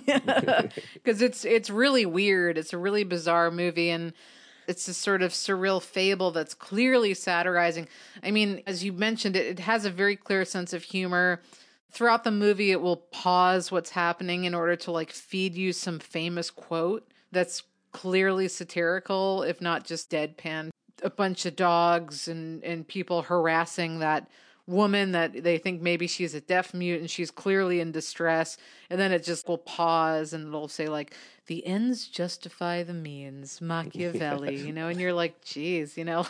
[SPEAKER 1] because it's really weird. It's a really bizarre movie, and it's this sort of surreal fable that's clearly satirizing. I mean, as you mentioned, it has a very clear sense of humor. Throughout the movie, it will pause what's happening in order to like feed you some famous quote that's clearly satirical, if not just deadpan. A bunch of dogs and people harassing that woman that they think maybe she's a deaf mute and she's clearly in distress. And then it just will pause and it'll say like, the ends justify the means, Machiavelli, and you're like, geez,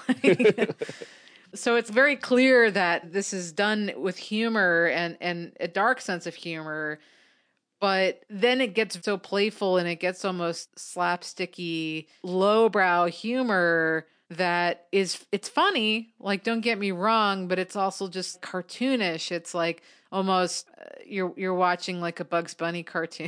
[SPEAKER 1] So it's very clear that this is done with humor and a dark sense of humor, but then it gets so playful and it gets almost slapsticky, lowbrow humor that it's funny, like don't get me wrong, but it's also just cartoonish. It's like almost you're watching like a Bugs Bunny cartoon.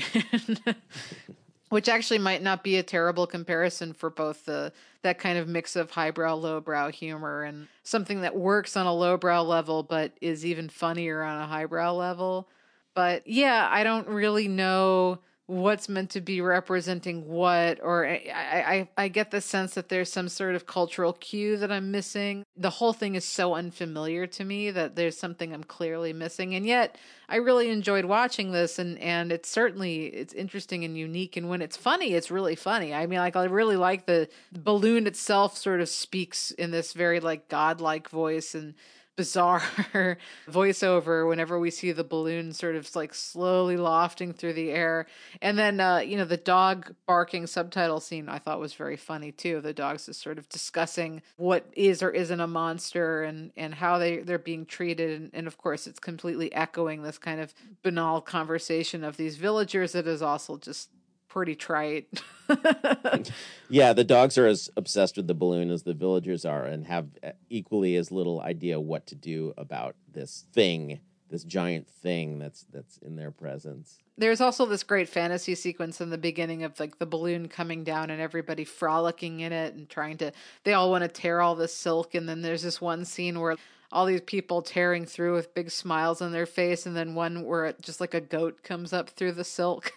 [SPEAKER 1] Which actually might not be a terrible comparison for both that kind of mix of highbrow, lowbrow humor and something that works on a lowbrow level but is even funnier on a highbrow level. But yeah, I don't really know what's meant to be representing what, or I get the sense that there's some sort of cultural cue that I'm missing. The whole thing is so unfamiliar to me that there's something I'm clearly missing. And yet I really enjoyed watching this, and it's interesting and unique. And when it's funny, it's really funny. I mean, like I really like the balloon itself sort of speaks in this very like godlike voice and bizarre voiceover whenever we see the balloon sort of like slowly lofting through the air. And then, the dog barking subtitle scene I thought was very funny too. The dog's just sort of discussing what is or isn't a monster and how they're being treated. And of course, it's completely echoing this kind of banal conversation of these villagers that is also just pretty trite.
[SPEAKER 5] Yeah, the dogs are as obsessed with the balloon as the villagers are and have equally as little idea what to do about this giant thing that's in their presence.
[SPEAKER 1] There's also this great fantasy sequence in the beginning of like the balloon coming down and everybody frolicking in it and they all want to tear all the silk. And then there's this one scene where all these people tearing through with big smiles on their face, and then one where just like a goat comes up through the silk.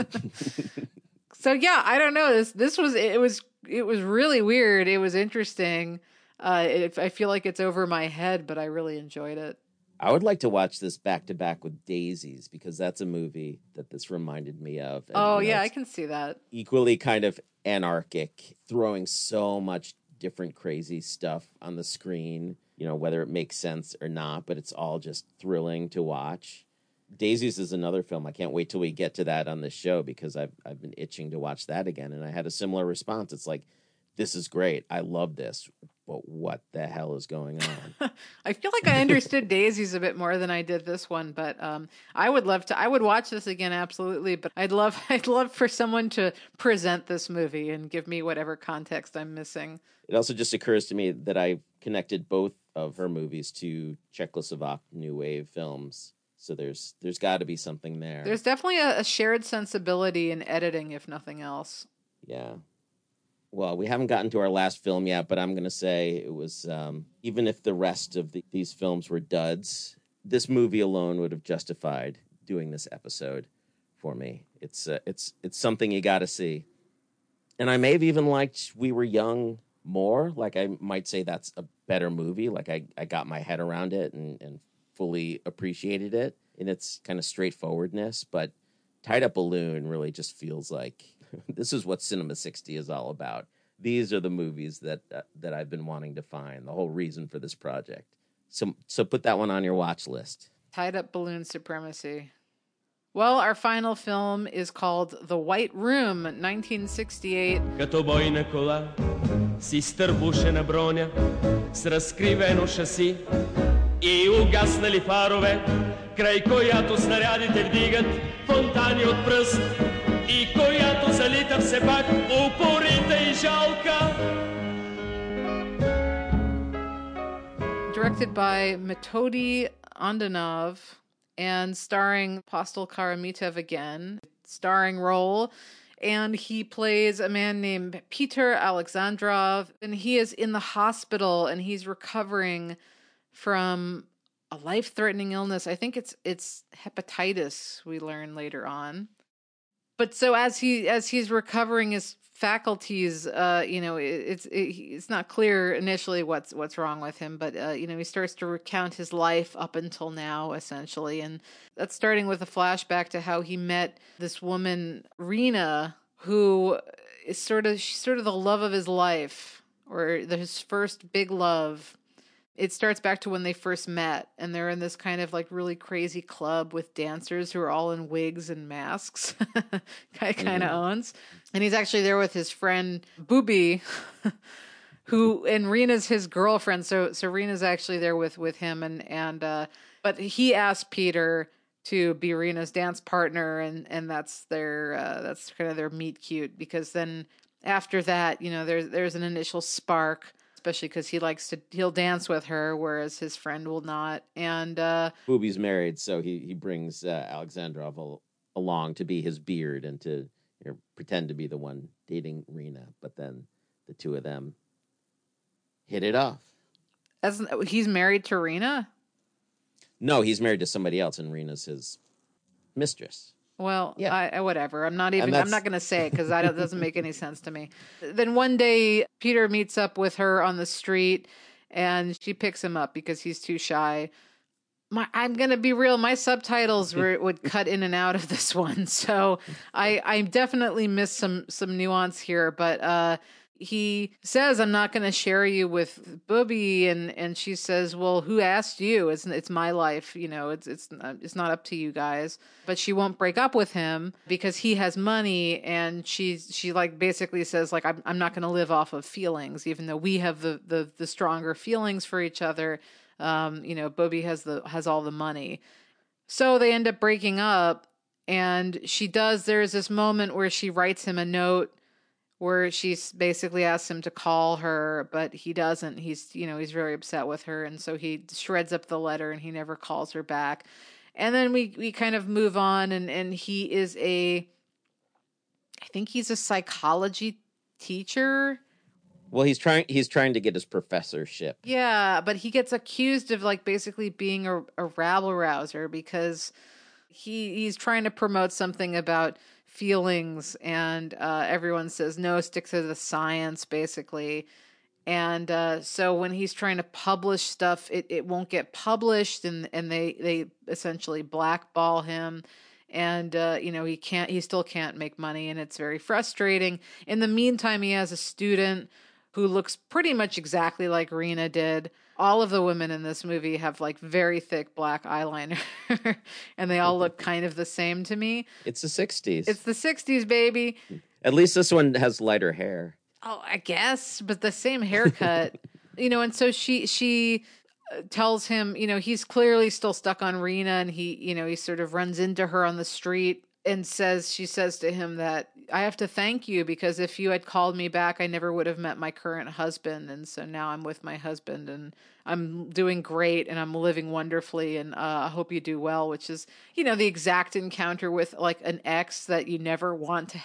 [SPEAKER 1] So yeah, I don't know. This was really weird. It was interesting. I feel like it's over my head, but I really enjoyed it.
[SPEAKER 5] I would like to watch this back to back with Daisies because that's a movie that this reminded me of. And,
[SPEAKER 1] yeah, I can see that.
[SPEAKER 5] Equally kind of anarchic, throwing so much different crazy stuff on the screen, whether it makes sense or not, but it's all just thrilling to watch. Daisies is another film. I can't wait till we get to that on this show because I've been itching to watch that again, and I had a similar response. It's like, this is great. I love this, but what the hell is going on?
[SPEAKER 1] I feel like I understood Daisies a bit more than I did this one, but I would watch this again, absolutely. But I'd love for someone to present this movie and give me whatever context I'm missing.
[SPEAKER 5] It also just occurs to me that I connected both of her movies to Czechoslovak New Wave films. So there's got to be something there.
[SPEAKER 1] There's definitely a shared sensibility in editing, if nothing else.
[SPEAKER 5] Yeah. Well, we haven't gotten to our last film yet, but I'm going to say it was, even if the rest of these films were duds, this movie alone would have justified doing this episode for me. It's something you got to see. And I may have even liked We Were Young more. Like, I might say that's a better movie. Like, I got my head around it and fully appreciated it in its kind of straightforwardness. But Tied Up Balloon really just feels like this is what Cinema 60 is all about. These are the movies that I've been wanting to find, the whole reason for this project. So put that one on your watch list.
[SPEAKER 1] Tied Up Balloon Supremacy. Well, our final film is called The White Room, 1968.
[SPEAKER 6] Като бойна кола си стърбуше на броня с разкривено шаси и угаснали фарове, край която снарядите вдигат фонтани от пръст и която залита все пак упорита и жалка.
[SPEAKER 1] Directed by Metodi Andanov and starring Postel Karamitev again, starring role. And he plays a man named Peter Alexandrov, and he is in the hospital and he's recovering from a life-threatening illness. I think it's hepatitis, we learn later on. But so as he's recovering his faculties, it's not clear initially what's wrong with him, but he starts to recount his life up until now, essentially, and that's starting with a flashback to how he met this woman, Rena, who is sort of the love of his life, or his first big love. It starts back to when they first met, and they're in this kind of like really crazy club with dancers who are all in wigs and masks. Guy kind of owns. And he's actually there with his friend Booby, and Rena's his girlfriend. So Rena's actually there with him, but he asked Peter to be Rena's dance partner, and that's that's kind of their meet cute, because then after that, there's an initial spark, especially because he'll dance with her, whereas his friend will not. And
[SPEAKER 5] Booby's married, so he brings Alexandrov along to be his beard and to pretend to be the one dating Rena. But then the two of them hit it off.
[SPEAKER 1] He's married to Rena?
[SPEAKER 5] No, he's married to somebody else, and Rena's his mistress.
[SPEAKER 1] Well,
[SPEAKER 5] yeah.
[SPEAKER 1] I whatever. I'm not going to say it because that doesn't make any sense to me. Then one day, Peter meets up with her on the street, and she picks him up because he's too shy. I'm going to be real. My subtitles would cut in and out of this one, so I definitely missed some nuance here. But he says, "I'm not going to share you with Booby," and she says, "Well, who asked you? It's my life. It's not up to you guys." But she won't break up with him because he has money, and she like basically says like, I'm not going to live off of feelings, even though we have the stronger feelings for each other. Booby has all the money, so they end up breaking up. And there's this moment where she writes him a note where she basically asks him to call her, but he doesn't. He's very upset with her, and so he shreds up the letter and he never calls her back. And then we kind of move on, and he is I think he's a psychology teacher.
[SPEAKER 5] Well, he's trying to get his professorship.
[SPEAKER 1] Yeah, but he gets accused of like basically being a rabble rouser because he's trying to promote something about feelings, and everyone says no, stick to the science basically. And so when he's trying to publish stuff, it won't get published, and they essentially blackball him. And he still can't make money, and it's very frustrating. In the meantime, he has a student who looks pretty much exactly like Rena did. All of the women in this movie have like very thick black eyeliner, and they all look kind of the same to me.
[SPEAKER 5] It's the 60s.
[SPEAKER 1] It's the 60s, baby.
[SPEAKER 5] At least this one has lighter hair.
[SPEAKER 1] Oh, I guess, but the same haircut. And so she tells him, he's clearly still stuck on Rena, and he sort of runs into her on the street and she says to him that I have to thank you because if you had called me back, I never would have met my current husband. And so now I'm with my husband and I'm doing great and I'm living wonderfully. And I hope you do well, which is, the exact encounter with like an ex that you never want to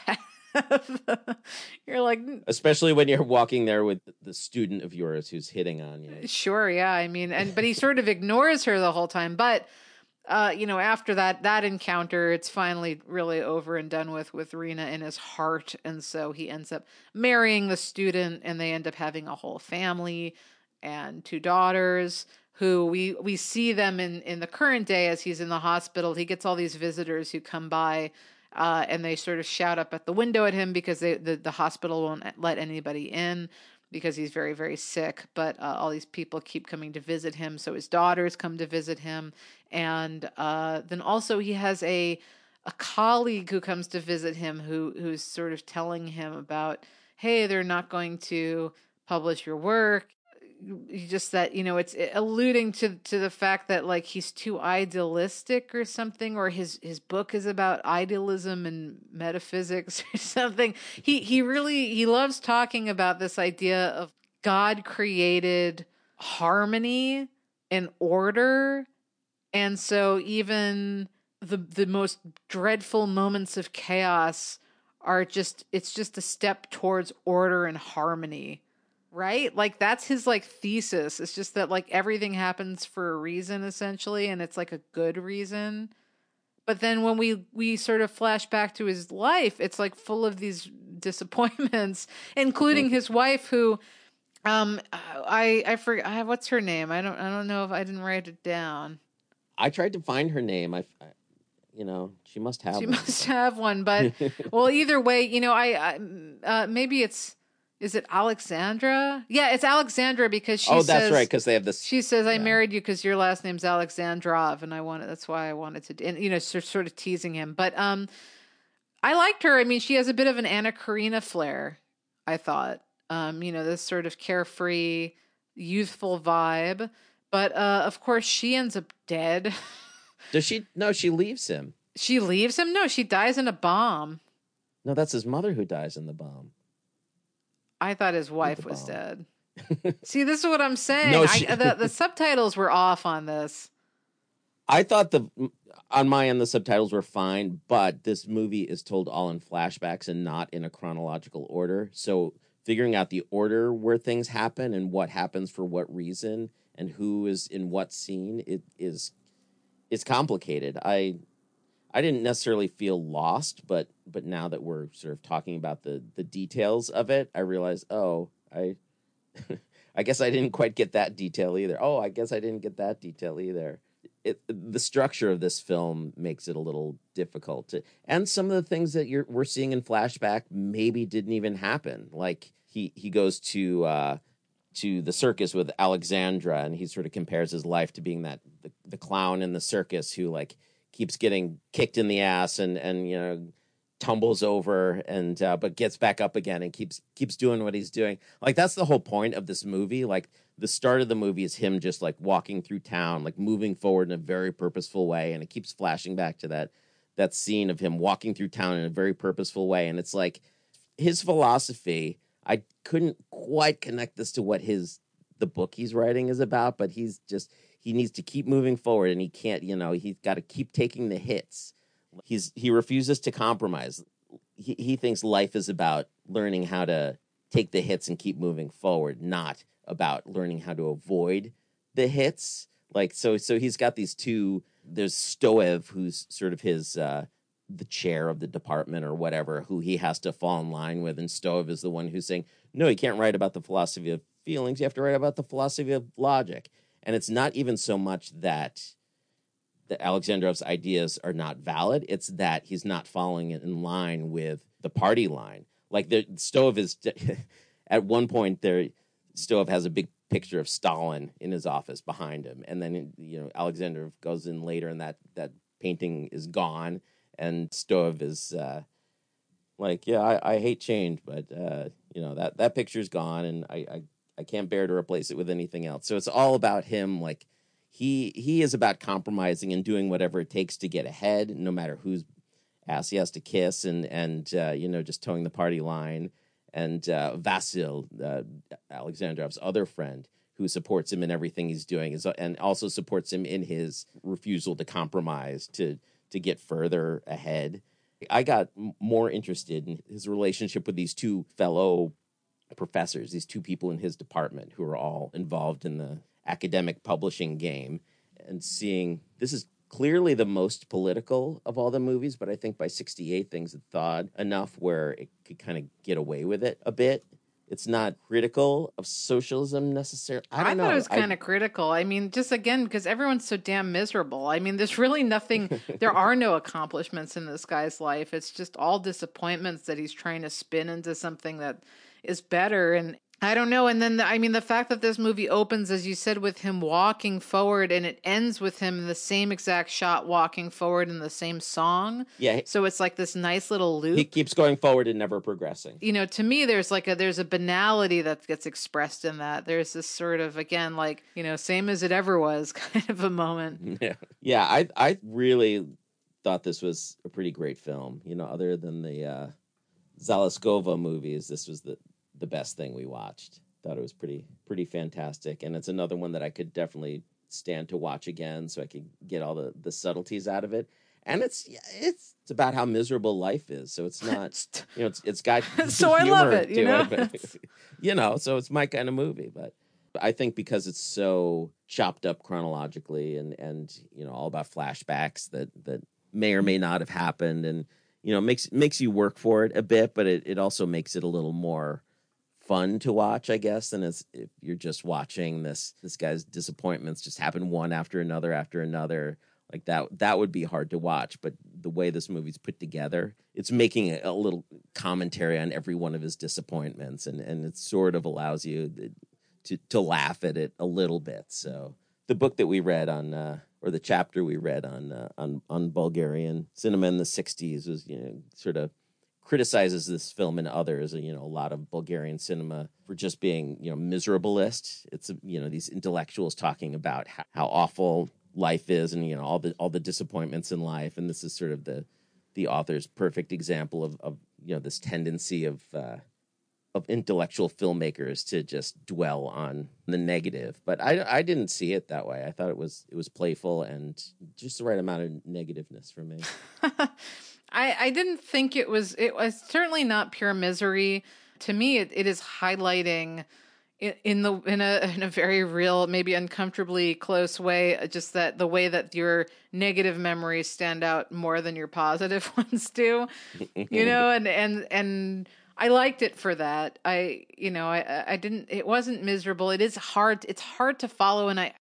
[SPEAKER 1] You're like,
[SPEAKER 5] Especially when you're walking there with the student of yours who's hitting on you.
[SPEAKER 1] sure, yeah. I mean, but he sort of ignores her the whole time. But after that encounter, it's finally really over and done with Rena in his heart, and so he ends up marrying the student, and they end up having a whole family and 2 daughters. Who we see them in the current day as he's in the hospital. He gets all these visitors who come by, and they sort of shout up at the window at him because the hospital won't let anybody in because he's very, very sick. But all these people keep coming to visit him, so his daughters come to visit him, and then also he has a colleague who comes to visit him who's sort of telling him about, hey, they're not going to publish your work. Just that, it's alluding to the fact that like he's too idealistic or something, or his book is about idealism and metaphysics or something. He loves talking about this idea of God created harmony and order, and so even the most dreadful moments of chaos it's just a step towards order and harmony. Right? Like that's his like thesis. It's just that like everything happens for a reason essentially, and it's like a good reason. But then when we sort of flash back to his life, it's like full of these disappointments, including his wife who I forget what's her name. I don't know if I didn't write it down.
[SPEAKER 5] I tried to find her name. She must have one.
[SPEAKER 1] She must have one, but well, either way, I maybe it's. Is it Alexandra? Yeah, it's Alexandra because she says...
[SPEAKER 5] Oh, that's right, because they have this...
[SPEAKER 1] She says, I married you because your last name's Alexandrov, and that's why I wanted to... And, sort of teasing him. But I liked her. I mean, she has a bit of an Anna Karina flair, I thought. This sort of carefree, youthful vibe. But, of course, she ends up dead.
[SPEAKER 5] Does she? No, she leaves him.
[SPEAKER 1] She leaves him? No, she dies in a bomb.
[SPEAKER 5] No, that's his mother who dies in the bomb.
[SPEAKER 1] I thought his wife was dead. See, this is what I'm saying.
[SPEAKER 5] No,
[SPEAKER 1] the subtitles were off on this.
[SPEAKER 5] I thought on my end the subtitles were fine, but this movie is told all in flashbacks and not in a chronological order. So figuring out the order where things happen and what happens for what reason and who is in what scene, it's complicated. I didn't necessarily feel lost, but now that we're sort of talking about the details of it, I realized, I guess I didn't quite get that detail either. Oh, I guess I didn't get that detail either. The structure of this film makes it a little difficult and some of the things that we're seeing in flashback maybe didn't even happen. Like he goes to the circus with Alexandra, and he sort of compares his life to being the clown in the circus who like keeps getting kicked in the ass and tumbles over and but gets back up again and keeps doing what he's doing. Like that's the whole point of this movie. Like the start of the movie is him just like walking through town, like moving forward in a very purposeful way, and it keeps flashing back to that scene of him walking through town in a very purposeful way. And it's like his philosophy. I couldn't quite connect this to what the book he's writing is about, but he needs to keep moving forward, and he can't, he's got to keep taking the hits. He refuses to compromise. He thinks life is about learning how to take the hits and keep moving forward, not about learning how to avoid the hits. Like, so he's got these two, there's Stoev, who's sort of his, the chair of the department or whatever, who he has to fall in line with. And Stoev is the one who's saying, no, you can't write about the philosophy of feelings. You have to write about the philosophy of logic. And it's not even so much that Alexandrov's ideas are not valid. It's that he's not following it in line with the party line. Like Stoev is, at one point Stoev has a big picture of Stalin in his office behind him. And then, Alexandrov goes in later and that painting is gone. And Stoev is like, yeah, I hate change, but, that picture's gone and I can't bear to replace it with anything else. So it's all about him. Like he is about compromising and doing whatever it takes to get ahead, no matter whose ass he has to kiss and just towing the party line. And Vasil, Alexandrov's other friend, who supports him in everything he's doing, and also supports him in his refusal to compromise to get further ahead. I got more interested in his relationship with these two fellow professors, these two people in his department who are all involved in the academic publishing game, and seeing this is clearly the most political of all the movies, but I think by 68 things had thawed enough where it could kind of get away with it a bit. It's not critical of socialism necessarily. I don't know.
[SPEAKER 1] Thought it was kind of critical. I mean, just again, because everyone's so damn miserable. I mean, there's really nothing, there are no accomplishments in this guy's life. It's just all disappointments that he's trying to spin into something that is better. And I don't know. And then, the fact that this movie opens, as you said, with him walking forward and it ends with him in the same exact shot walking forward in the same song.
[SPEAKER 5] Yeah.
[SPEAKER 1] So it's like this nice little loop.
[SPEAKER 5] He keeps going forward and never progressing.
[SPEAKER 1] You know, to me, there's a banality that gets expressed in that. There's this sort of, again, like, you know, same as it ever was kind of a moment.
[SPEAKER 5] Yeah. Yeah. I really thought this was a pretty great film. You know, other than the Zalaskova movies, this was the best thing we watched. Thought it was pretty fantastic, and it's another one that I could definitely stand to watch again, so I could get all the subtleties out of it. And it's about how miserable life is. So it's not, you know, it's got
[SPEAKER 1] so I love it, you know.
[SPEAKER 5] You know, so it's my kind of movie. But I think because it's so chopped up chronologically and you know all about flashbacks that may or may not have happened, and you know makes you work for it a bit, but it also makes it a little more fun to watch, I guess, than as if you're just watching this guy's disappointments just happen one after another. Like that would be hard to watch. But the way this movie's put together, it's making a little commentary on every one of his disappointments, and it sort of allows you to laugh at it a little bit. So the book that we read on, or the chapter we read on Bulgarian cinema in the 60s was, you know, sort of criticizes this film and others, you know, a lot of Bulgarian cinema for just being, you know, miserabilist. It's, you know, these intellectuals talking about how awful life is and, you know, all the disappointments in life. And this is sort of the author's perfect example of you know, this tendency of intellectual filmmakers to just dwell on the negative. But I didn't see it that way. I thought it was playful and just the right amount of negativeness for me.
[SPEAKER 1] I didn't think it was certainly not pure misery. To me, it is highlighting in a very real, maybe uncomfortably close way, just that the way that your negative memories stand out more than your positive ones do, you know, and I liked it for that. I didn't, it wasn't miserable. It's hard to follow. And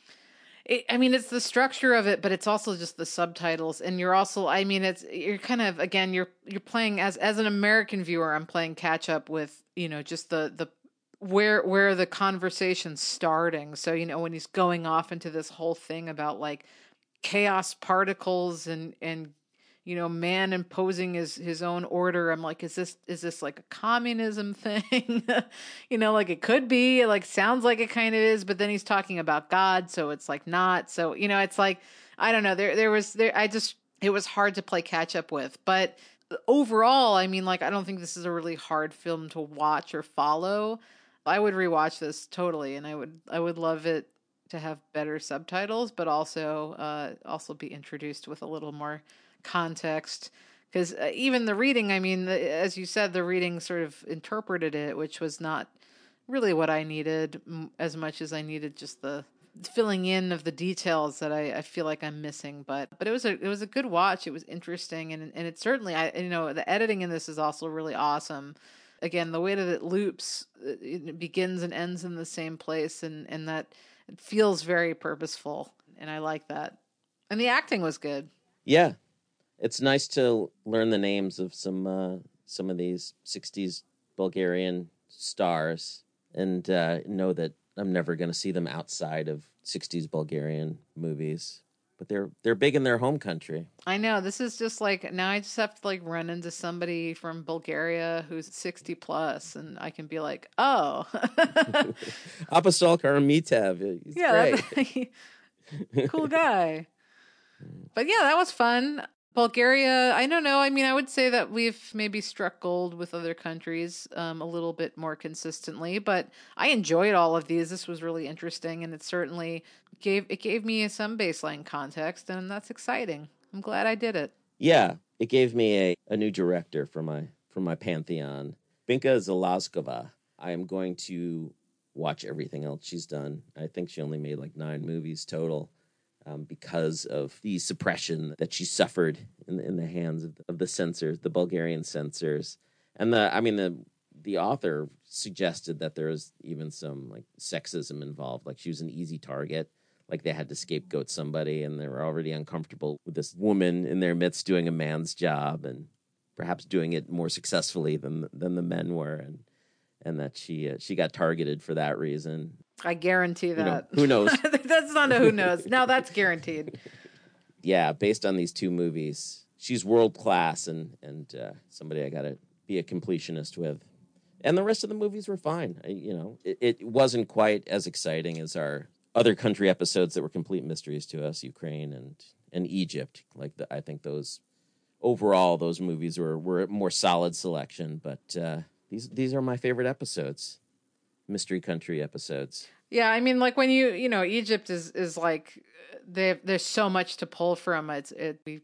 [SPEAKER 1] it's the structure of it, but it's also just the subtitles. And you're also, you're kind of, again, you're playing as an American viewer, I'm playing catch up with, you know, just the where the conversation's starting. So, you know, when he's going off into this whole thing about like chaos particles and, you know, man imposing his own order. I'm like, is this like a communism thing? You know, like it could be, it like sounds like it kind of is, but then he's talking about God, so it's like not. So, you know, it's like, I don't know, it was hard to play catch up with. But overall, I mean, like, I don't think this is a really hard film to watch or follow. I would rewatch this totally, and I would love it to have better subtitles, but also be introduced with a little more context, because even the reading, I mean, as you said, the reading sort of interpreted it, which was not really what I needed as much as I needed just the filling in of the details that I feel like I'm missing. But it was a good watch. It was interesting, and it certainly, you know, the editing in this is also really awesome. Again, the way that it loops, it begins and ends in the same place, and that it feels very purposeful, and I like that. And the acting was good.
[SPEAKER 5] Yeah. It's nice to learn the names of some of these 60s Bulgarian stars and know that I'm never going to see them outside of 60s Bulgarian movies. But they're big in their home country. I
[SPEAKER 1] know. This is just like, now I just have to like run into somebody from Bulgaria who's 60 plus, and I can be like, oh.
[SPEAKER 5] Apostol Karamitev. Yeah, great.
[SPEAKER 1] Cool guy. But yeah, that was fun. Bulgaria, I don't know. I mean, I would say that we've maybe struck gold with other countries a little bit more consistently, but I enjoyed all of these. This was really interesting, and it certainly gave me some baseline context, and that's exciting. I'm glad I did it.
[SPEAKER 5] Yeah, It gave me a new director for my pantheon. Binka Zalazkova. I am going to watch everything else she's done. I think she only made like 9 movies total because of the suppression that she suffered in the hands of the censors, the Bulgarian censors. And the author suggested that there was even some like sexism involved, like she was an easy target. Like they had to scapegoat somebody, and they were already uncomfortable with this woman in their midst doing a man's job, and perhaps doing it more successfully than the men were, and that she got targeted for that reason.
[SPEAKER 1] I guarantee that.
[SPEAKER 5] Who knows?
[SPEAKER 1] That's not a who knows. Now that's guaranteed.
[SPEAKER 5] Yeah, based on these 2 movies, she's world class, and somebody I got to be a completionist with. And the rest of the movies were fine. It wasn't quite as exciting as our other country episodes that were complete mysteries to us, Ukraine and Egypt. I think those movies were a more solid selection. But these are my favorite episodes, mystery country episodes.
[SPEAKER 1] Yeah, I mean, like when Egypt is like there's so much to pull from. In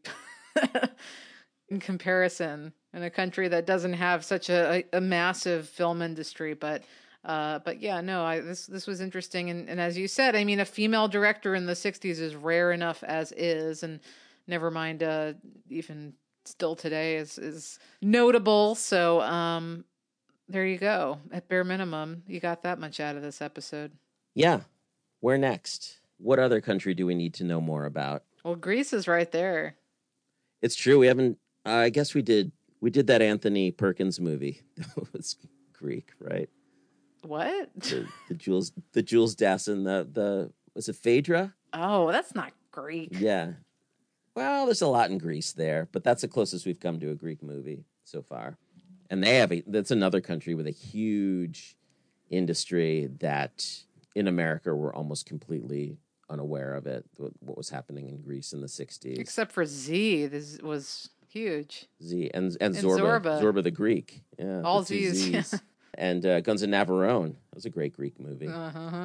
[SPEAKER 1] comparison, in a country that doesn't have such a massive film industry, but yeah, no, this was interesting, and as you said, I mean, a female director in the 60s is rare enough as is, and never mind, even still today is notable. So there you go. At bare minimum, you got that much out of this episode.
[SPEAKER 5] Yeah. Where next? What other country do we need to know more about?
[SPEAKER 1] Well, Greece is right there.
[SPEAKER 5] It's true. We haven't. I guess we did that Anthony Perkins movie. That was Greek, right?
[SPEAKER 1] What?
[SPEAKER 5] The Jules Dassin, the was it Phaedra?
[SPEAKER 1] Oh, that's not Greek.
[SPEAKER 5] Yeah. Well, there's a lot in Greece there, but that's the closest we've come to a Greek movie so far. And that's another country with a huge industry that in America we're almost completely unaware of it, what was happening in Greece in the 60s.
[SPEAKER 1] Except for Z, this was huge.
[SPEAKER 5] Z and Zorba the Greek. Yeah,
[SPEAKER 1] all Z's. Yeah.
[SPEAKER 5] And Guns of Navarone. That was a great Greek movie.
[SPEAKER 1] Uh-huh.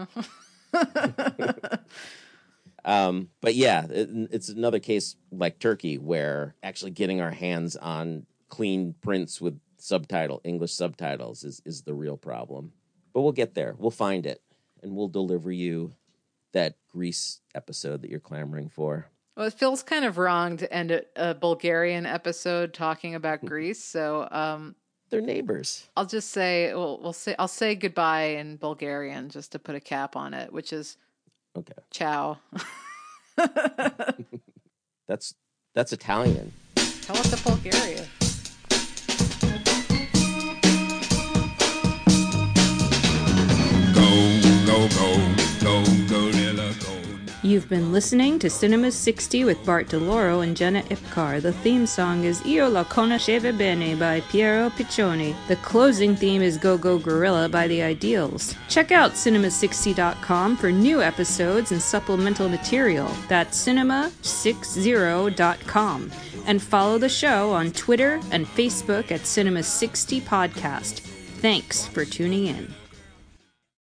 [SPEAKER 5] But yeah, it's another case like Turkey where actually getting our hands on clean prints with English subtitles is the real problem. But we'll get there. We'll find it. And we'll deliver you that Greece episode that you're clamoring for.
[SPEAKER 1] Well, it feels kind of wrong to end a Bulgarian episode talking about Greece. So
[SPEAKER 5] they're neighbors.
[SPEAKER 1] I'll just say, I'll say goodbye in Bulgarian just to put a cap on it, which is
[SPEAKER 5] okay.
[SPEAKER 1] Ciao.
[SPEAKER 5] That's Italian.
[SPEAKER 1] Tell us to Bulgaria.
[SPEAKER 7] You've been listening to Cinema 60 with Bart DeLoro and Jenna Ipcar. The theme song is Io la conoscevo bene by Piero Piccioni. The closing theme is Go Go Gorilla by The Ideals. Check out cinema60.com for new episodes and supplemental material. That's cinema60.com. And follow the show on Twitter and Facebook at Cinema 60 Podcast. Thanks for tuning in.